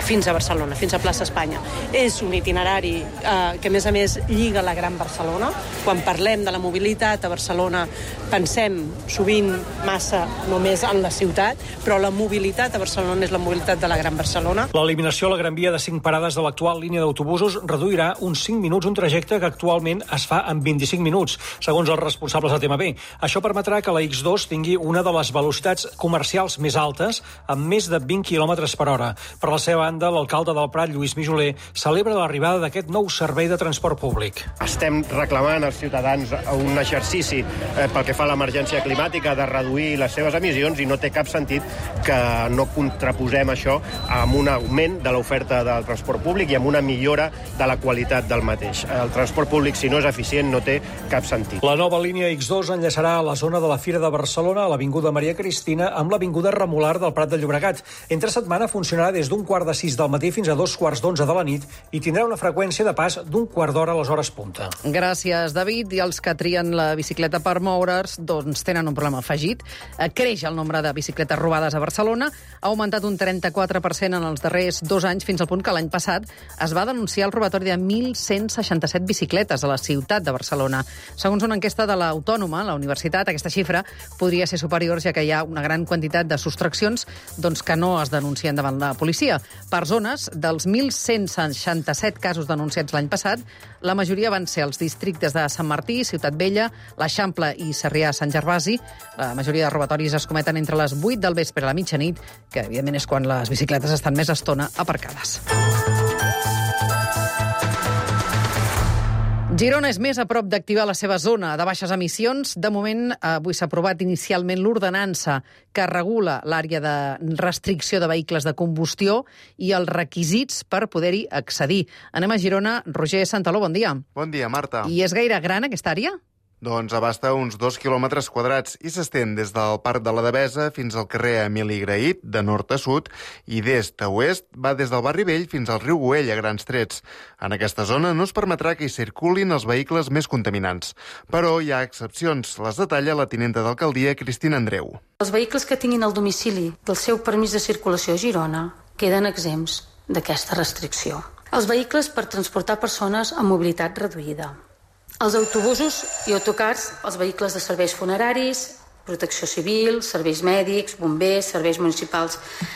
fins a Barcelona, fins a plaça Espanya. És un itinerari eh, que, a més a més, lliga la Gran Barcelona. Quan parlem de la mobilitat a Barcelona, pensem sovint massa només en la ciutat, però la mobilitat a Barcelona és la mobilitat de la Gran Barcelona. L'eliminació a la Gran Via de cinc parades de l'actual línia d'autobusos reduirà uns cinc minuts un trajecte que actualment es fa en vint-i-cinc minuts, segons els responsables de T M B. Això permetrà que la ics dos tingui una de les velocitats comercials més altes, amb més de vint quilòmetres per hora. Per la seva banda, l'alcalde del Prat, Lluís Mijoler, celebra l'arribada d'aquest nou servei de transport públic. Estem reclamant als ciutadans un exercici eh, pel que fa a l'emergència climàtica de reduir les seves emissions i no té cap sentit que no contraposem això amb un augment de l'oferta del transport públic i amb una millora de la qualitat del mateix. El transport públic, si no és eficient, no té cap sentit. La nova línia ics dos enllaçarà a la zona de la Fira de Barcelona, a l'Avinguda Maria Cristina, amb l'Avinguda Remolar del Prat de Llobregat. Entre setmana funcionarà des d'un quart de sis del matí fins a dos quarts d'onze de la nit i tindrà una freqüència de pas d'un quart d'hora a les hores punta. Gràcies, David. I els que trien la bicicleta per moure's, doncs tenen un problema afegit. Creix el nombre de bicicletes robades a Barcelona. Ha augmentat un trenta-quatre per cent en els darrers dos anys, fins al punt que l'any passat es va denunciar el robatori de mil cent seixanta-set bicicletes a la ciutat de Barcelona. Segons una enquesta de l'Autònoma, la universitat, aquesta xifra podria ser superior, ja que hi ha una gran quantitat de sostraccions doncs, que no es denuncien davant la policia. Per zones, dels mil cent seixanta-set casos denunciats l'any passat, la majoria van ser els districtes de Sant Martí, Ciutat Vella, l'Eixample i Sarrià-Sant Gervasi. La majoria de robatoris es cometen entre les vuit del vespre a la mitjanit, que evidentment és quan les bicicletes estan més estona aparcades. Girona és més a prop d'activar la seva zona de baixes emissions. De moment, avui s'ha aprovat inicialment l'ordenança que regula l'àrea de restricció de vehicles de combustió i els requisits per poder-hi accedir. Anem a Girona. Roger Santaló, bon dia. Bon dia, Marta. I és gaire gran aquesta àrea? Doncs abasta uns dos quilòmetres quadrats i s'estén des del Parc de la Devesa fins al carrer Emili Graït, de nord a sud, i d'est a oest va des del barri Vell fins al riu Güell, a grans trets. En aquesta zona no es permetrà que hi circulin els vehicles més contaminants. Però hi ha excepcions. Les detalla la tinenta d'alcaldia, Cristina Andreu. Els vehicles que tinguin el domicili del seu permís de circulació a Girona queden exempts d'aquesta restricció. Els vehicles per transportar persones amb mobilitat reduïda. Els autobusos i autocars, els vehicles de serveis funeraris, protecció civil, serveis mèdics, bombers, serveis municipals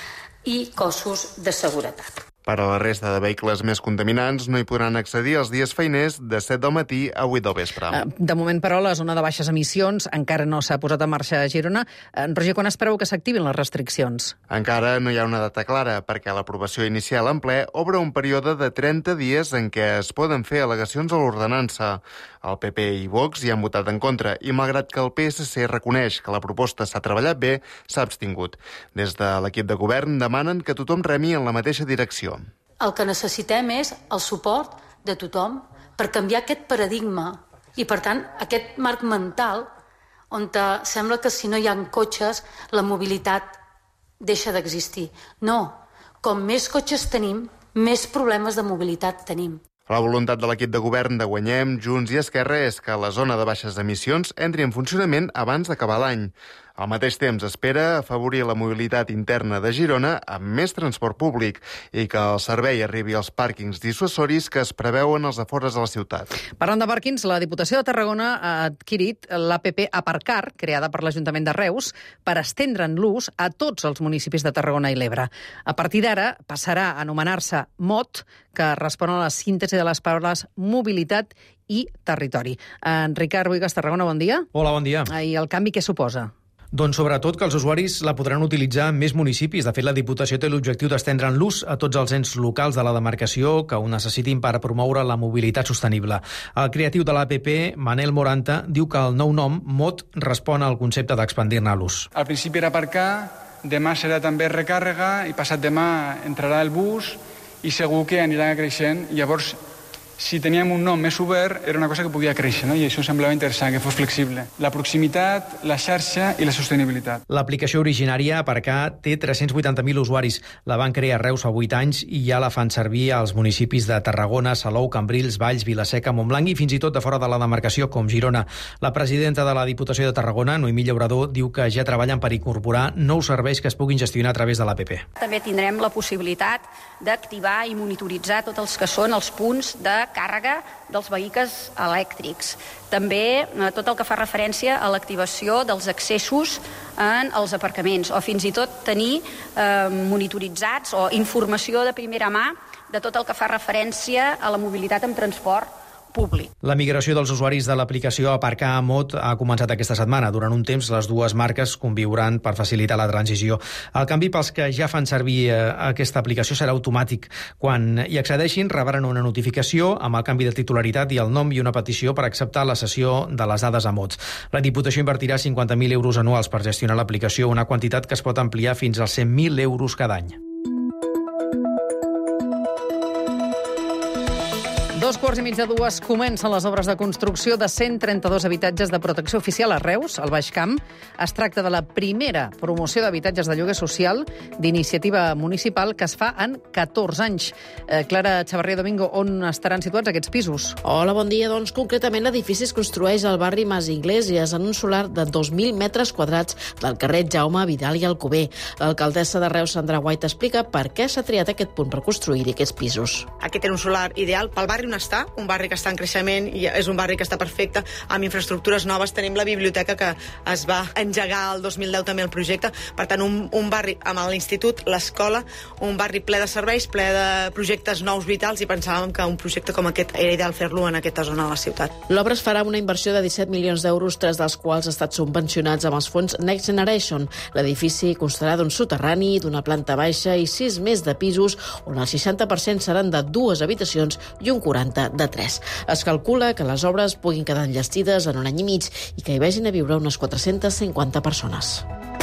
i cossos de seguretat. Per a la resta de vehicles més contaminants no hi podran accedir els dies feiners de set del matí a vuit del vespre. De moment, però, la zona de baixes emissions encara no s'ha posat en marxa a Girona. Roger, quan es preveu que s'activin les restriccions? Encara no hi ha una data clara, perquè l'aprovació inicial en ple obre un període de trenta dies en què es poden fer al·legacions a l'ordenança. El P P i Vox hi han votat en contra i, malgrat que el P S C reconeix que la proposta s'ha treballat bé, s'ha abstingut. Des de l'equip de govern demanen que tothom remi en la mateixa direcció. El que necessitem és el suport de tothom per canviar aquest paradigma i, per tant, aquest marc mental on sembla que si no hi ha cotxes la mobilitat deixa d'existir. No, com més cotxes tenim, més problemes de mobilitat tenim. La voluntat de l'equip de govern de Guanyem, Junts i Esquerra és que la zona de baixes emissions entri en funcionament abans d'acabar l'any. Al mateix temps, espera afavorir la mobilitat interna de Girona amb més transport públic i que el servei arribi als pàrquings dissuasoris que es preveuen als afores de la ciutat. Parlant de pàrquings, la Diputació de Tarragona ha adquirit l'A P P Aparcar, creada per l'Ajuntament de Reus, per estendre'n l'ús a tots els municipis de Tarragona i l'Ebre. A partir d'ara passarà a anomenar-se M O T, que respon a la síntesi de les paraules mobilitat i territori. En Ricard Boigas, Tarragona, bon dia. Hola, bon dia. I el canvi què suposa? Doncs sobretot que els usuaris la podran utilitzar en més municipis. De fet, la Diputació té l'objectiu d'estendre'n l'ús a tots els ens locals de la demarcació que ho necessitin per promoure la mobilitat sostenible. El creatiu de l'A P P, Manel Moranta, diu que el nou nom, M O T, respon al concepte d'expandir-ne l'ús. Al principi era aparcar, demà serà també recàrrega i passat demà entrarà el bus i segur que anirà creixent. Llavors si teníem un nom més obert, era una cosa que podia créixer, no? I això semblava interessant, que fos flexible. La proximitat, la xarxa i la sostenibilitat. L'aplicació originària Aparcar té tres-cents vuitanta mil usuaris. La van crear a Reus fa vuit anys i ja la fan servir als municipis de Tarragona, Salou, Cambrils, Valls, Vilaseca, Montblanc i fins i tot de fora de la demarcació, com Girona. La presidenta de la Diputació de Tarragona, Noemí Llaurador, diu que ja treballen per incorporar nous serveis que es puguin gestionar a través de l'A P P. També tindrem la possibilitat d'activar i monitoritzar tots els que són els punts de càrrega dels vehicles elèctrics. També eh, tot el que fa referència a l'activació dels accessos en els aparcaments o fins i tot tenir eh, monitoritzats o informació de primera mà de tot el que fa referència a la mobilitat amb transport públic. La migració dels usuaris de l'aplicació Aparcar a Mot ha començat aquesta setmana. Durant un temps, les dues marques conviuran per facilitar la transició. El canvi pels que ja fan servir eh, aquesta aplicació serà automàtic. Quan hi accedeixin, rebran una notificació amb el canvi de titularitat i el nom i una petició per acceptar la cessió de les dades a Mot. La Diputació invertirà cinquanta mil euros anuals per gestionar l'aplicació, una quantitat que es pot ampliar fins als cent mil euros cada any. Dos quarts i mig de dues comencen les obres de construcció de cent trenta-dos habitatges de protecció oficial a Reus, al Baix Camp. Es tracta de la primera promoció d'habitatges de lloguer social d'iniciativa municipal que es fa en catorze anys. Eh, Clara Chavarría Domingo, on estaran situats aquests pisos? Hola, bon dia. Doncs concretament l'edifici es construeix al barri Mas Iglesias en un solar de dos mil metres quadrats del carrer Jaume Vidal i Alcover. L'alcaldessa de Reus, Sandra White, explica per què s'ha triat aquest punt per construir aquests pisos. Aquest era un solar ideal pel barri on està, un barri que està en creixement i és un barri que està perfecte, amb infraestructures noves. Tenim la biblioteca que es va engegar el dos mil deu també el projecte. Per tant, un, un barri amb l'institut, l'escola, un barri ple de serveis, ple de projectes nous vitals, i pensàvem que un projecte com aquest era ideal fer-lo en aquesta zona de la ciutat. L'obra es farà amb una inversió de disset milions d'euros, tres dels quals han estat subvencionats amb els fons Next Generation. L'edifici constarà d'un soterrani, d'una planta baixa i sis més de pisos, on el seixanta per cent seran de dues habitacions i un quaranta de tres. Es calcula que les obres puguin quedar enllestides en un any i mig i que hi vagin a viure unes quatre-centes cinquanta persones.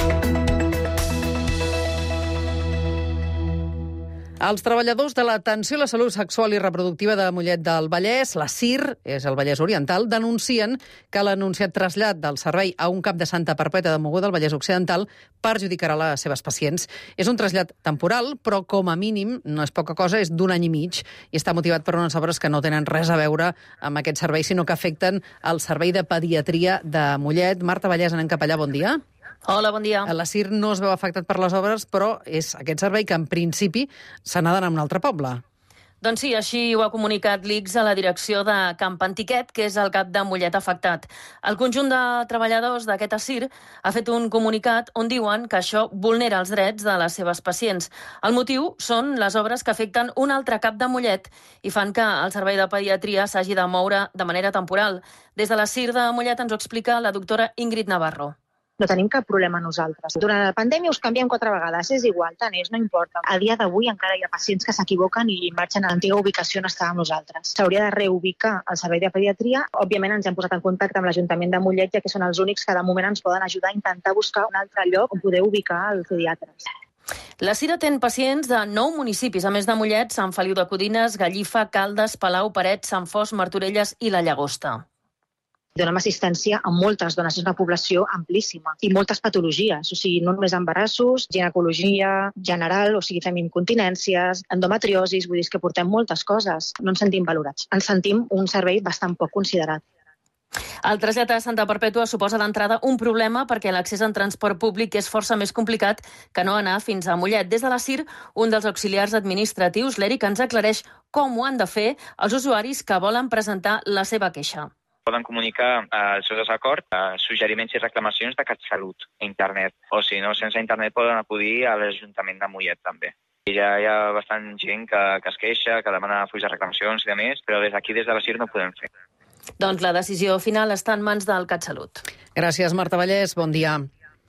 Els treballadors de l'atenció a la salut sexual i reproductiva de Mollet del Vallès, la C I R, és el Vallès Oriental, denuncien que l'anunciat trasllat del servei a un cap de Santa Perpètua de Mogoda del Vallès Occidental perjudicarà les seves pacients. És un trasllat temporal, però com a mínim, no és poca cosa, és d'un any i mig i està motivat per unes obres que no tenen res a veure amb aquest servei, sinó que afecten el servei de pediatria de Mollet. Marta Vallès, anem cap allà, bon dia. Hola, bon dia. La C I R no es veu afectat per les obres, però és aquest servei que en principi se n'ha d'anar a un altre poble. Doncs sí, així ho ha comunicat l'I C S a la direcció de Camp Antiquet, que és el cap de Mollet afectat. El conjunt de treballadors d'aquest A C I R ha fet un comunicat on diuen que això vulnera els drets de les seves pacients. El motiu són les obres que afecten un altre cap de Mollet i fan que el servei de pediatria s'hagi de moure de manera temporal. Des de la C I R de Mollet ens ho explica la doctora Ingrid Navarro. No tenim cap problema nosaltres. Durant la pandèmia us canviem quatre vegades, és igual, tant és, no importa. A dia d'avui encara hi ha pacients que s'equivoquen i marxen a l'antiga ubicació on estàvem nosaltres. S'hauria de reubicar el servei de pediatria. Òbviament ens hem posat en contacte amb l'Ajuntament de Mollet, ja que són els únics que de moment ens poden ajudar a intentar buscar un altre lloc on poder ubicar els pediatres. La C I R atén pacients de nou municipis, a més de Mollet, Sant Feliu de Codines, Gallifa, Caldes, Palau, Parets, Sant Fos, Martorelles i la Llagosta. Donem assistència a moltes dones, és una població amplíssima i moltes patologies, o sigui, no només embarassos, ginecologia general, o sigui, fem incontinències, endometriosis, vull dir que portem moltes coses, no ens sentim valorats. Ens sentim un servei bastant poc considerat. El trasllat a Santa Perpètua suposa d'entrada un problema perquè l'accés en transport públic és força més complicat que no anar fins a Mollet. Des de la C I R, un dels auxiliars administratius, l'Eric, ens aclareix com ho han de fer els usuaris que volen presentar la seva queixa. Poden comunicar els seus desacords, suggeriments i reclamacions de CatSalut a internet. O si no, sense internet poden acudir a l'Ajuntament de Mollet també. I ja hi ha bastant gent que, que es queixa, que demana fulls de reclamacions i de més, però des d'aquí, des de la C I R, no ho podem fer. Doncs la decisió final està en mans del CatSalut. Gràcies, Marta Vallès. Bon dia.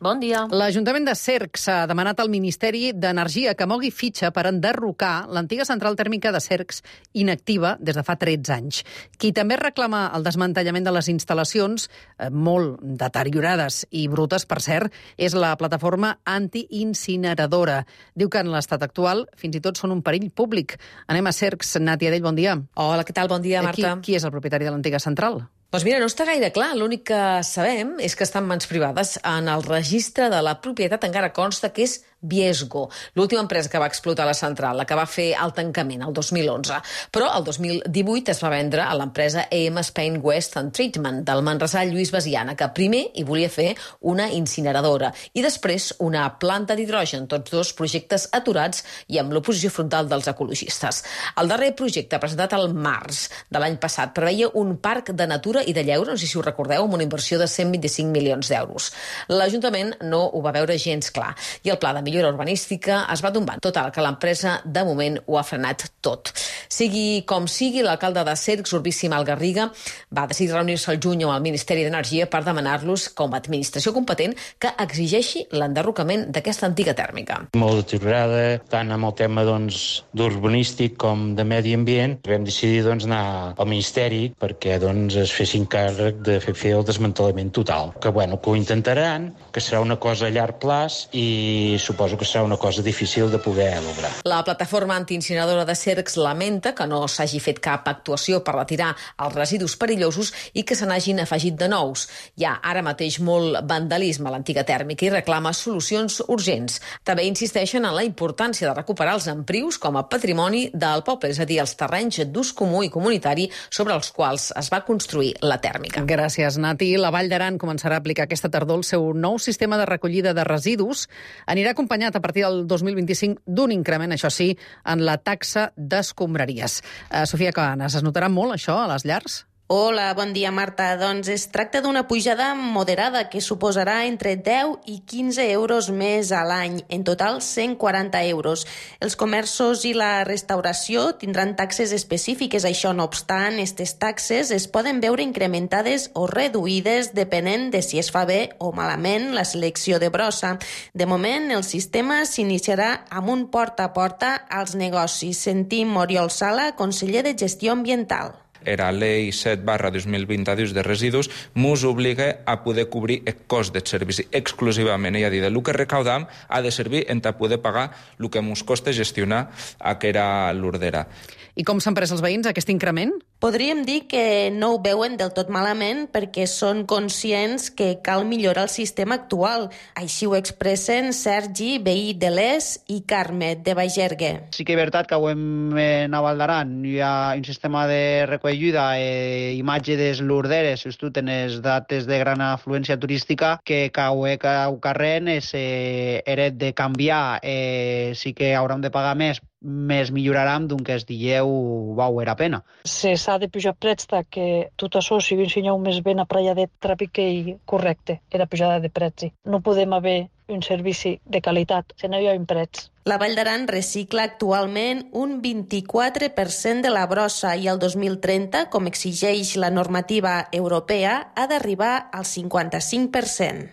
Bon dia. L'Ajuntament de Cercs ha demanat al Ministeri d'Energia que mogui fitxa per enderrocar l'antiga central tèrmica de Cercs, inactiva des de fa tretze anys. Qui també reclama el desmantellament de les instal·lacions, eh, molt deteriorades i brutes, per cert, és la plataforma antiincineradora. Diu que en l'estat actual fins i tot són un perill públic. Anem a Cercs. Nàtia Dell, bon dia. Hola, què tal? Bon dia, Marta. Qui, qui és el propietari de l'antiga central? Doncs mira, no està gaire clar. L'únic que sabem és que està en mans privades. En el registre de la propietat encara consta que és Viesgo, l'última empresa que va explotar la central, la que va fer el tancament el dos mil onze. Però el dos mil divuit es va vendre a l'empresa A M Spain Waste and Treatment del manresà Lluís Basiana, que primer hi volia fer una incineradora i després una planta d'hidrogen, tots dos projectes aturats i amb l'oposició frontal dels ecologistes. El darrer projecte, presentat al març de l'any passat, preveia un parc de natura i de lleure, no sé si ho recordeu, amb una inversió de cent vint-i-cinc milions d'euros. L'Ajuntament no ho va veure gens clar i el pla de millora urbanística es va tombant. Total, que l'empresa de moment ho ha frenat tot. Sigui com sigui, l'alcalde de Cercs, Urbici Malgarriga, va decidir reunir-se al juny amb el Ministeri d'Energia per demanar-los, com a administració competent, que exigeixi l'enderrocament d'aquesta antiga tèrmica. Molt deteriorada, tant amb el tema doncs, d'urbanístic com de medi ambient. Vam decidir doncs, anar al Ministeri perquè doncs, es fessin càrrec de fer, fer el desmantellament total. Que, bueno, que ho intentaran, que serà una cosa a llarg plaç i suposo que serà una cosa difícil de poder lograr. La plataforma antiincineradora de Cercs lamenta que no s'hagi fet cap actuació per retirar els residus perillosos i que se n'hagin afegit de nous. Hi ha ara mateix molt vandalisme a l'antiga tèrmica i reclama solucions urgents. També insisteixen en la importància de recuperar els emprius com a patrimoni del poble, és a dir, els terrenys d'ús comú i comunitari sobre els quals es va construir la tèrmica. Gràcies, Nati. La Vall d'Aran començarà a aplicar aquesta tardor el seu nou sistema de recollida de residus. Anirà acompanyat a partir del dos mil vint-i-cinc d'un increment, això sí, en la taxa d'escombraries. Uh, Sofia Cabanes, es notarà molt això a les llars? Hola, bon dia, Marta. Doncs es tracta d'una pujada moderada que suposarà entre deu i quinze euros més a l'any, en total cent quaranta euros. Els comerços i la restauració tindran taxes específiques. Això, no obstant, aquestes taxes es poden veure incrementades o reduïdes depenent de si es fa bé o malament la selecció de brossa. De moment, el sistema s'iniciarà amb un porta a porta als negocis. Sentim Oriol Sala, conseller de Gestió Ambiental. Era Llei set barra dos mil vint de residus, mos obliga a poder cobrir el cost del servici exclusivament. És a dir, el que recaudam ha de servir en a poder pagar el que mos costa gestionar a que era l'ordera. I com s'han pres els veïns aquest increment? Podríem dir que no ho veuen del tot malament perquè són conscients que cal millorar el sistema actual. Així ho expressen Sergi, veí de l'Es, i Carme, de Bagergue. Sí que és veritat que avem en Vall d'Aran hi ha un sistema de recollida e imatge des l'Orderes, sobretot en les dates de gran afluència turística, que cau cau carrent és eh, eret de canviar. Eh, sí que hauran de pagar més, més milloraram d'un que es dieu vau era pena. Se s'ha de pujar prets que tot això sigui un senyal més ben aparelladet, tràfic i correcte, era pujada de prets. No podem haver un servici de qualitat si no hi ha un prets. La Vall d'Aran recicla actualment un vint-i-quatre per cent de la brossa i el dos mil trenta, com exigeix la normativa europea, ha d'arribar al cinquanta-cinc per cent.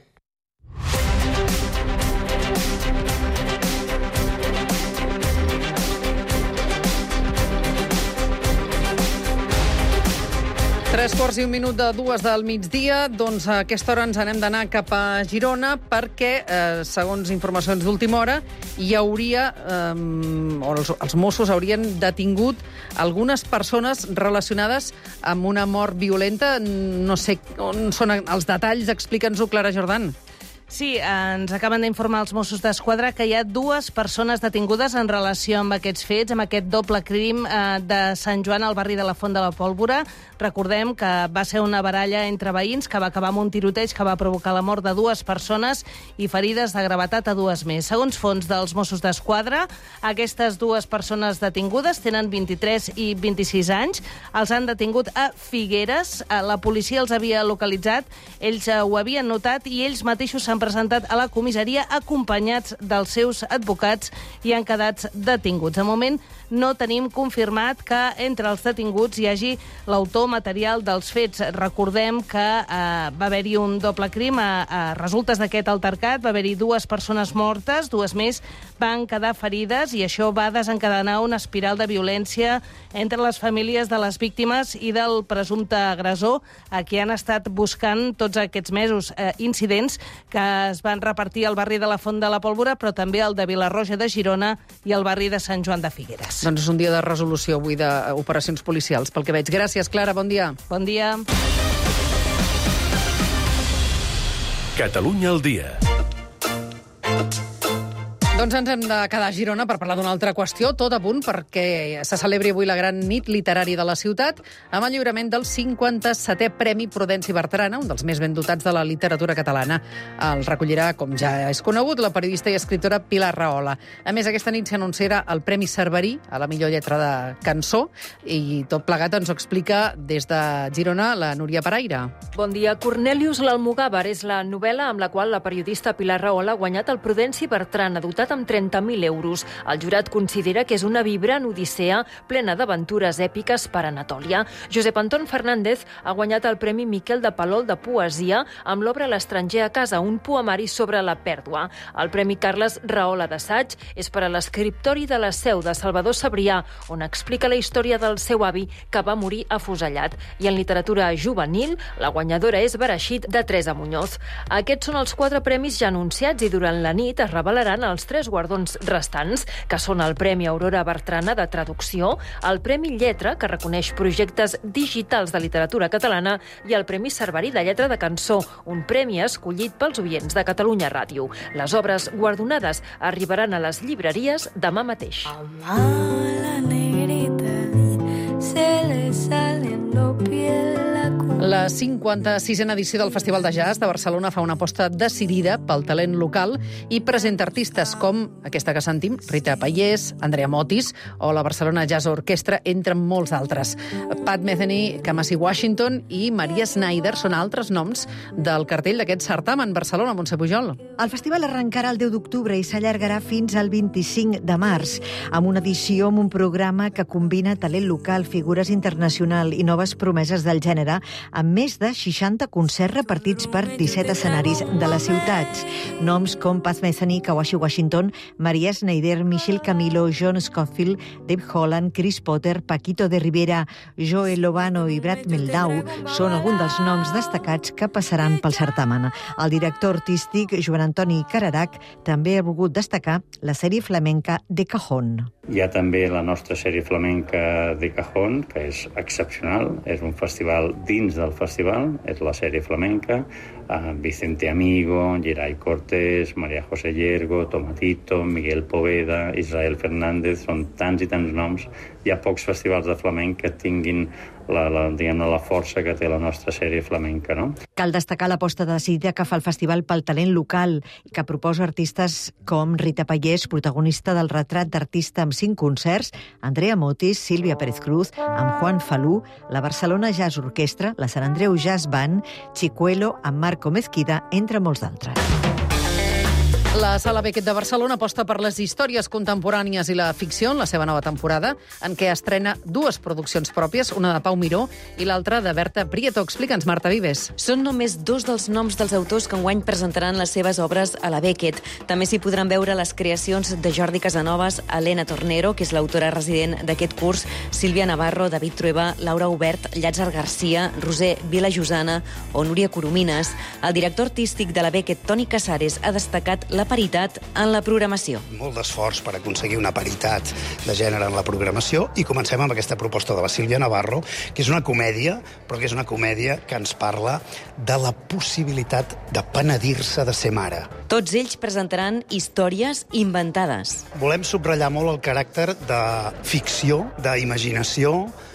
Tres quarts i un minut de dues del migdia, doncs a aquesta hora ens anem d'anar cap a Girona perquè, eh, segons informacions d'última hora, hi hauria, eh, o els, els Mossos haurien detingut algunes persones relacionades amb una mort violenta. No sé on són els detalls, explica'ns-ho, Clara Jordan. Sí, ens acaben d'informar els Mossos d'Esquadra que hi ha dues persones detingudes en relació amb aquests fets, amb aquest doble crim eh, de Sant Joan al barri de la Font de la Pólvora. Recordem que va ser una baralla entre veïns que va acabar amb un tiroteig que va provocar la mort de dues persones i ferides de gravetat a dues més. Segons fons dels Mossos d'Esquadra, aquestes dues persones detingudes tenen vint-i-tres i vint-i-sis anys. Els han detingut a Figueres. La policia els havia localitzat, ells ho havien notat i ells mateixos s'han s'han presentat a la comissaria acompanyats dels seus advocats i han quedat detinguts. De moment no tenim confirmat que entre els detinguts hi hagi l'autor material dels fets. Recordem que eh, va haver-hi un doble crim a, a resultes d'aquest altercat, va haver-hi dues persones mortes, dues més van quedar ferides i això va desencadenar una espiral de violència entre les famílies de les víctimes i del presumpte agressor, a qui han estat buscant tots aquests mesos eh, incidents que es van repartir al barri de la Font de la Pólvora, però també al de Vilarroja de Girona i al barri de Sant Joan de Figueres. Doncs és un dia de resolució avui d'operacions policials, pel que veig. Gràcies, Clara, bon dia. Bon dia. Catalunya al dia. Doncs ens hem de quedar a Girona per parlar d'una altra qüestió, tot a punt perquè se celebri avui la gran nit literària de la ciutat amb el lliurament del cinquanta-setè Premi Prudenci Bertrana, un dels més ben dotats de la literatura catalana. El recollirà, com ja és conegut, la periodista i escriptora Pilar Rahola. A més, aquesta nit s'anunciarà el Premi Cerverí a la millor lletra de cançó i tot plegat ens ho explica des de Girona la Núria Paraire. Bon dia. Cornelius l'Almogàver és la novel·la amb la qual la periodista Pilar Rahola ha guanyat el Prudenci Bertrana, dotat amb trenta mil euros. El jurat considera que és una vibrant odissea plena d'aventures èpiques per Anatòlia. Josep Anton Fernández ha guanyat el Premi Miquel de Palol de Poesia amb l'obra L'estranger a casa, un poemari sobre la pèrdua. El Premi Carles Rahola d'assaig és per a l'escriptori de la Seu de Salvador Sabrià, on explica la història del seu avi que va morir afusellat. I en literatura juvenil, la guanyadora és Bereixit de Teresa Muñoz. Aquests són els quatre premis ja anunciats i durant la nit es revelaran els tres guardons restants, que són el Premi Aurora Bertrana de Traducció, el Premi Lletra, que reconeix projectes digitals de literatura catalana, i el Premi Cerverí de Lletra de Cançó, un premi escollit pels oients de Catalunya Ràdio. Les obres guardonades arribaran a les llibreries demà mateix. A la negrita se le saliendo piel. La cinquanta-sisena edició del Festival de Jazz de Barcelona fa una aposta decidida pel talent local i presenta artistes com aquesta que sentim, Rita Payés, Andrea Motis o la Barcelona Jazz Orquestra, entre molts altres. Pat Metheny, Kamasi Washington i Maria Snyder són altres noms del cartell d'aquest certamen. Barcelona, Montse Pujol. El festival arrencarà el deu d'octubre i s'allargarà fins al vint-i-cinc de març, amb una edició amb un programa que combina talent local, figures internacional i noves promeses del gènere, amb més de seixanta concerts repartits per disset escenaris de les ciutats. Noms com Pat Metheny, Kamasi Washington, Maria Snyder, Michelle Camilo, John Scofield, Dave Holland, Chris Potter, Paquito de Rivera, Joe Lovano i Brad Meldau són alguns dels noms destacats que passaran pel certamen. El director artístic, Joan Antoni Cararac, també ha volgut destacar la sèrie flamenca de Cajón. Hi ha també la nostra sèrie flamenca de Cajón, que és excepcional, és un festival dins del festival, és la sèrie flamenca, uh, Vicente Amigo, Geray Cortés, María José Llergo, Tomatito, Miguel Poveda, Israel Fernández, són tants i tants noms. Hi ha pocs festivals de flamenc que tinguin la, la, diguem-ne, la força que té la nostra sèrie flamenca, no? Cal destacar l'aposta decidida que fa el festival pel talent local i que proposa artistes com Rita Payés, protagonista del retrat d'artista amb cinc concerts, Andrea Motis, Sílvia Pérez Cruz, amb Juan Falú, la Barcelona Jazz Orquestra, la Sant Andreu Jazz Band, Chicuelo, amb Marco Mezquida, entre molts d'altres. La Sala Beckett de Barcelona aposta per les històries contemporànies i la ficció en la seva nova temporada, en què estrena dues produccions pròpies, una de Pau Miró i l'altra de Berta Prieto. Explica'ns, Marta Vives. Són només dos dels noms dels autors que enguany presentaran les seves obres a la Beckett. També s'hi podran veure les creacions de Jordi Casanovas, Helena Tornero, que és l'autora resident d'aquest curs, Sílvia Navarro, David Trueba, Laura Hubert, Llàtzer Garcia, Roser Vilajosana o Núria Coromines. El director artístic de la Beckett, Toni Casares, ha destacat la paritat en la programació. Molt d'esforç per aconseguir una paritat de gènere en la programació i comencem amb aquesta proposta de la Sílvia Navarro, que és una comèdia, però que és una comèdia que ens parla de la possibilitat de penedir-se de ser mare. Tots ells presentaran històries inventades. Volem subratllar molt el caràcter de ficció, d'imaginació,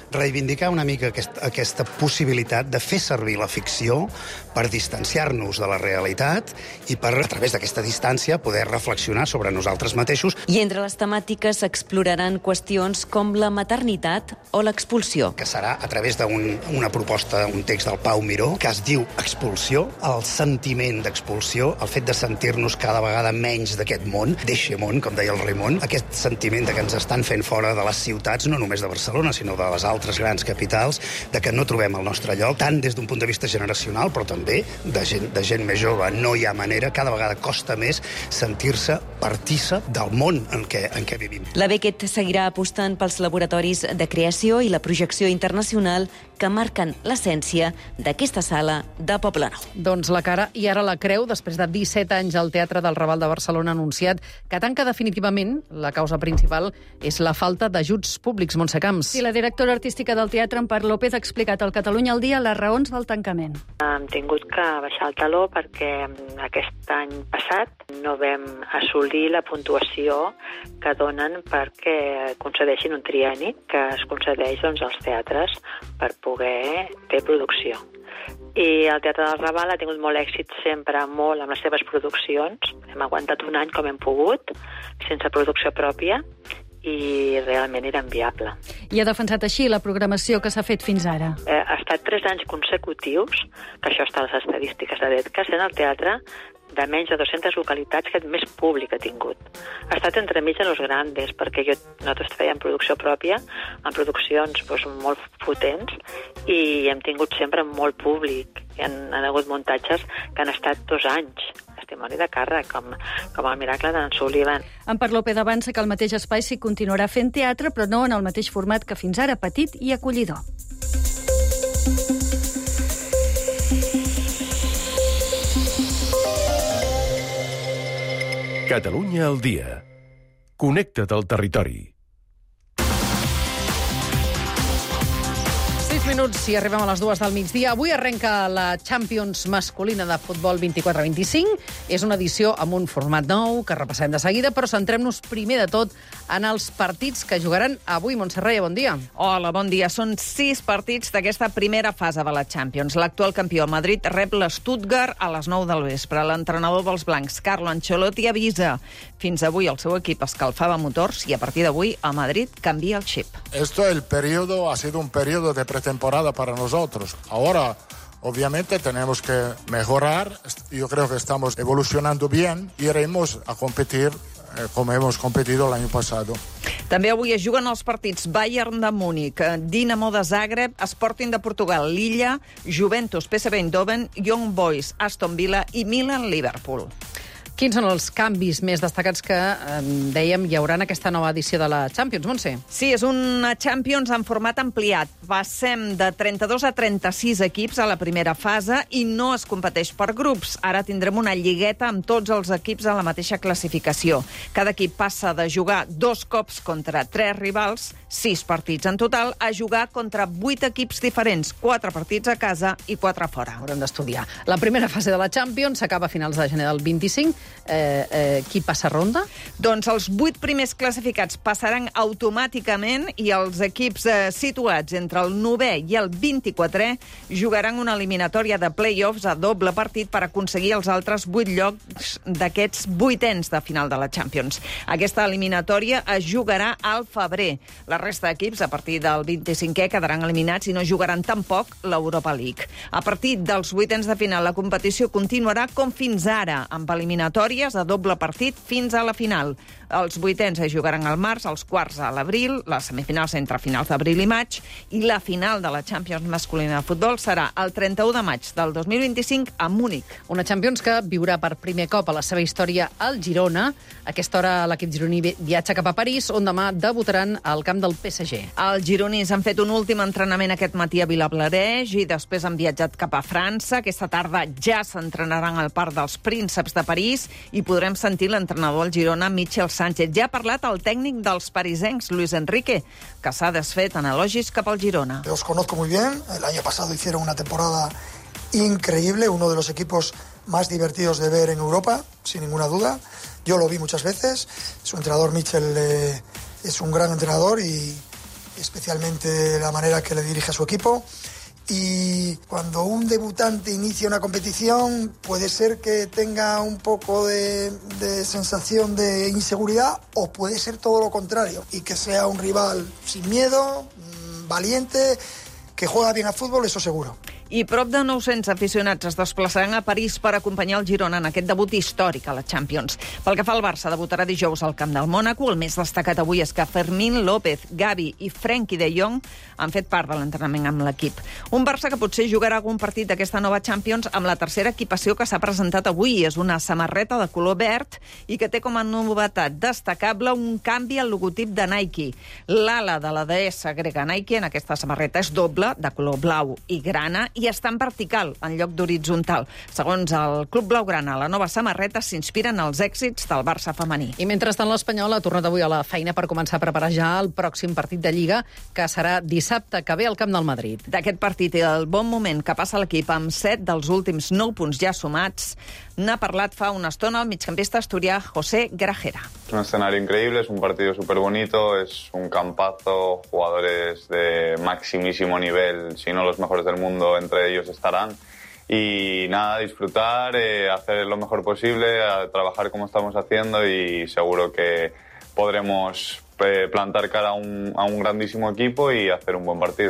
reivindicar una mica aquest, aquesta possibilitat de fer servir la ficció per distanciar-nos de la realitat i per, a través d'aquesta distància, poder reflexionar sobre nosaltres mateixos. I entre les temàtiques s'exploraran qüestions com la maternitat o l'expulsió. Que serà a través d'una un, proposta, un text del Pau Miró, que es diu Expulsió, el sentiment d'expulsió, el fet de sentir-nos cada vegada menys d'aquest món, d'eixe món, com deia el Raimon, aquest sentiment de que ens estan fent fora de les ciutats, no només de Barcelona, sinó de les altres grans capitals, de que no trobem el nostre lloc, tant des d'un punt de vista generacional, però també de gent, de gent més jove. No hi ha manera, cada vegada costa més sentir-se partícip del món en què, en què vivim. La Beckett seguirà apostant pels laboratoris de creació i la projecció internacional que marquen l'essència d'aquesta sala de Poblenou. Doncs la cara i ara la creu, després de disset anys al Teatre del Raval de Barcelona ha anunciat que tanca definitivament. La causa principal és la falta d'ajuts públics. Montse Camps. Sí, la directora artística del teatre, Empar López, ha explicat al Catalunya al dia les raons del tancament. Hem tingut que baixar el taló perquè aquest any passat no vam assolir la puntuació que donen perquè concedeixin un trienni que es concedeix doncs, als teatres per poder fer producció. I el Teatre del Raval ha tingut molt èxit sempre, molt, amb les seves produccions. Hem aguantat un any com hem pogut, sense producció pròpia, i realment era inviable. I ha defensat així la programació que s'ha fet fins ara. Eh, ha estat tres anys consecutius, que això està a les estadístiques de D E T C A, sent el teatre de menys de dues-centes localitats que més públic ha tingut. Ha estat entremig en els grandes, perquè jo, nosaltres fèiem producció pròpia, en produccions doncs, molt potents, i hem tingut sempre molt públic. Hi han, han hagut muntatges que han estat dos anys, testimoni de càrrec, com, com el miracle d'en Sullivan. Empar López avança que el mateix espai s'hi continuarà fent teatre, però no en el mateix format que fins ara, petit i acollidor. Catalunya al dia. Connecta't al territori. Minuts i arribem a les dues del migdia. Avui arrenca la Champions masculina de futbol vint-i-quatre vint-i-cinc. És una edició amb un format nou que repassem de seguida, però centrem-nos primer de tot en els partits que jugaran avui. Montserrat, bon dia. Hola, bon dia. Són sis partits d'aquesta primera fase de la Champions. L'actual campió Madrid rep l'Stuttgart a les nou del vespre. L'entrenador dels blancs, Carlo Ancelotti, avisa. Fins avui el seu equip escalfava motors i a partir d'avui a Madrid canvia el xip. Esto el periodo ha sido un periodo de pretemporada para nosotros. Ahora, obviamente, tenemos que mejorar. Yo creo que estamos evolucionando bien y iremos a competir eh, como hemos competido el año pasado. També avui es juguen els partits Bayern de Múnich, Dinamo de Zagreb, Sporting de Portugal, Lilla, Juventus, P S V Eindhoven, Young Boys, Aston Villa i Milan-Liverpool. Quins són els canvis més destacats que, eh, dèiem, hi haurà en aquesta nova edició de la Champions, Montse? Sí, és una Champions en format ampliat. Passem de trenta-dos a trenta-sis equips a la primera fase i no es competeix per grups. Ara tindrem una lligueta amb tots els equips a la mateixa classificació. Cada equip passa de jugar dos cops contra tres rivals, sis partits en total, a jugar contra vuit equips diferents, quatre partits a casa i quatre fora. Haurem d'estudiar. La primera fase de la Champions s'acaba a finals de gener del vint-i-cinc. Eh, eh, qui passa ronda? Doncs els vuit primers classificats passaran automàticament i els equips eh, situats entre el novè i el vint-i-quatrè jugaran una eliminatòria de play-offs a doble partit per aconseguir els altres vuit llocs d'aquests vuitens de final de la Champions. Aquesta eliminatòria es jugarà al febrer. La resta d'equips, a partir del vint-i-cinquè, quedaran eliminats i no jugaran tampoc l'Europa League. A partir dels vuitens de final, la competició continuarà com fins ara, amb eliminatòries a doble partit fins a la final. Els vuitens es jugaran al març, els quarts a l'abril, les semifinals entre finals d'abril i maig, i la final de la Champions masculina de futbol serà el trenta-u de maig del dos mil vint-i-cinc a Múnich. Una Champions que viurà per primer cop a la seva història al Girona. A aquesta hora l'equip gironí viatja cap a París, on demà debutaran al camp del P S G. Els gironins han fet un últim entrenament aquest matí a Vilablareix i després han viatjat cap a França. Aquesta tarda ja s'entrenaran al Parc dels Prínceps de París i podrem sentir l'entrenador al Girona, Michel Sánchez. Ja ha parlat el tècnic dels parisencs, Luis Enrique, que s'ha desfet en elogis cap al Girona. Os conozco muy bien. El año pasado hicieron una temporada increíble, uno de los equipos más divertidos de ver en Europa, sin ninguna duda. Yo lo vi muchas veces. Su entrenador Michel eh, es un gran entrenador y, especialmente la manera que le dirige a su equipo. Y cuando un debutante inicia una competición, puede ser que tenga un poco de, de sensación de inseguridad, o puede ser todo lo contrario, y que sea un rival sin miedo, valiente, que juega bien al fútbol, eso seguro. I prop de nou-cents aficionats es desplaçaran a París per acompanyar el Girona en aquest debut històric a la Champions. Pel que fa al Barça, debutarà dijous al Camp del Mònaco. El més destacat avui és que Fermín López, Gavi i Frenkie de Jong han fet part de l'entrenament amb l'equip. Un Barça que potser jugarà algun partit d'aquesta nova Champions amb la tercera equipació que s'ha presentat avui. És una samarreta de color verd i que té com a novetat destacable un canvi al logotip de Nike. L'ala de la deessa grega Nike en aquesta samarreta és doble, de color blau i grana, i està en vertical, en lloc d'horitzontal. Segons el Club Blaugrana, la nova samarreta s'inspira en els èxits del Barça femení. I mentrestant l'Espanyol ha tornat avui a la feina per començar a preparar ja el pròxim partit de Lliga, que serà dissabte que ve al Camp del Madrid. D'aquest partit i del bon moment que passa l'equip amb set dels últims nou punts ja sumats, n'ha parlat fa una estona el migcampista asturià José Grajera. Es un escenario increíble, es un partido súper bonito, es un campazo, jugadores de maximísimo nivel, si no los mejores del mundo, entre ellos estarán. Y nada, disfrutar, eh, hacer lo mejor posible, a trabajar como estamos haciendo y seguro que podremos eh, plantar cara a un, a un grandísimo equipo y hacer un buen partido.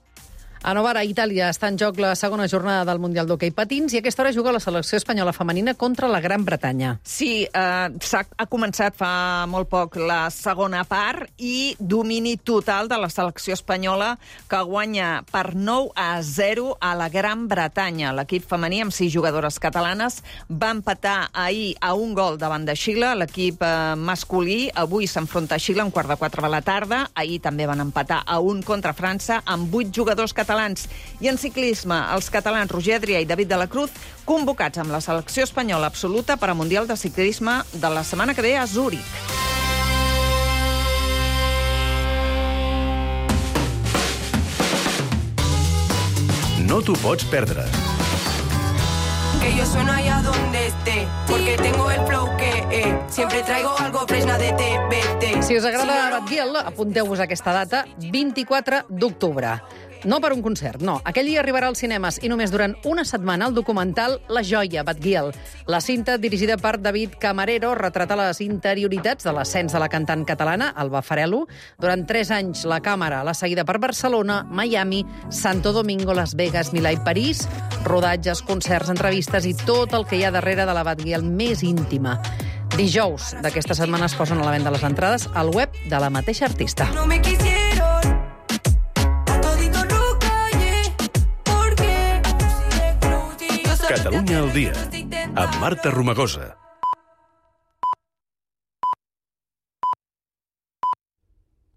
A Novara, a Itàlia, està en joc la segona jornada del Mundial d'Hoquei Patins i a aquesta hora juga la selecció espanyola femenina contra la Gran Bretanya. Sí, eh, ha, ha començat fa molt poc la segona part i domini total de la selecció espanyola que guanya per nou a zero a la Gran Bretanya. L'equip femení amb sis jugadores catalanes va empatar ahir a un gol davant de Xile. L'equip eh, masculí avui s'enfronta a Xile a un quart de quatre de la tarda. Ahir també van empatar a un contra França amb vuit jugadors catalans. I en ciclisme, els catalans Roger Adrià i David de la Cruz convocats amb la selecció espanyola absoluta per a Mundial de Ciclisme de la setmana que ve a Zúrich. No t'ho pots perdre. Que yo sueno allá donde esté, porque tengo el flow que eh, siempre traigo algo fresna de T V T. Si us agrada Batguiel, apunteu-vos a aquesta data, vint-i-quatre d'octubre. No per un concert, no. Aquell dia arribarà als cinemes i només durant una setmana el documental La joia, Batguiel. La cinta, dirigida per David Camarero, retrata les interioritats de l'ascens de la cantant catalana, Alba Farelo. Durant tres anys, la càmera l'ha seguida per Barcelona, Miami, Santo Domingo, Las Vegas, Milà i París. Rodatges, concerts, entrevistes i tot el que hi ha darrere de la Batguiel més íntima. Dijous d'aquesta setmana es posen a la venda les entrades al web de la mateixa artista. No me quisieron. Catalunya al dia, amb Marta Romagosa.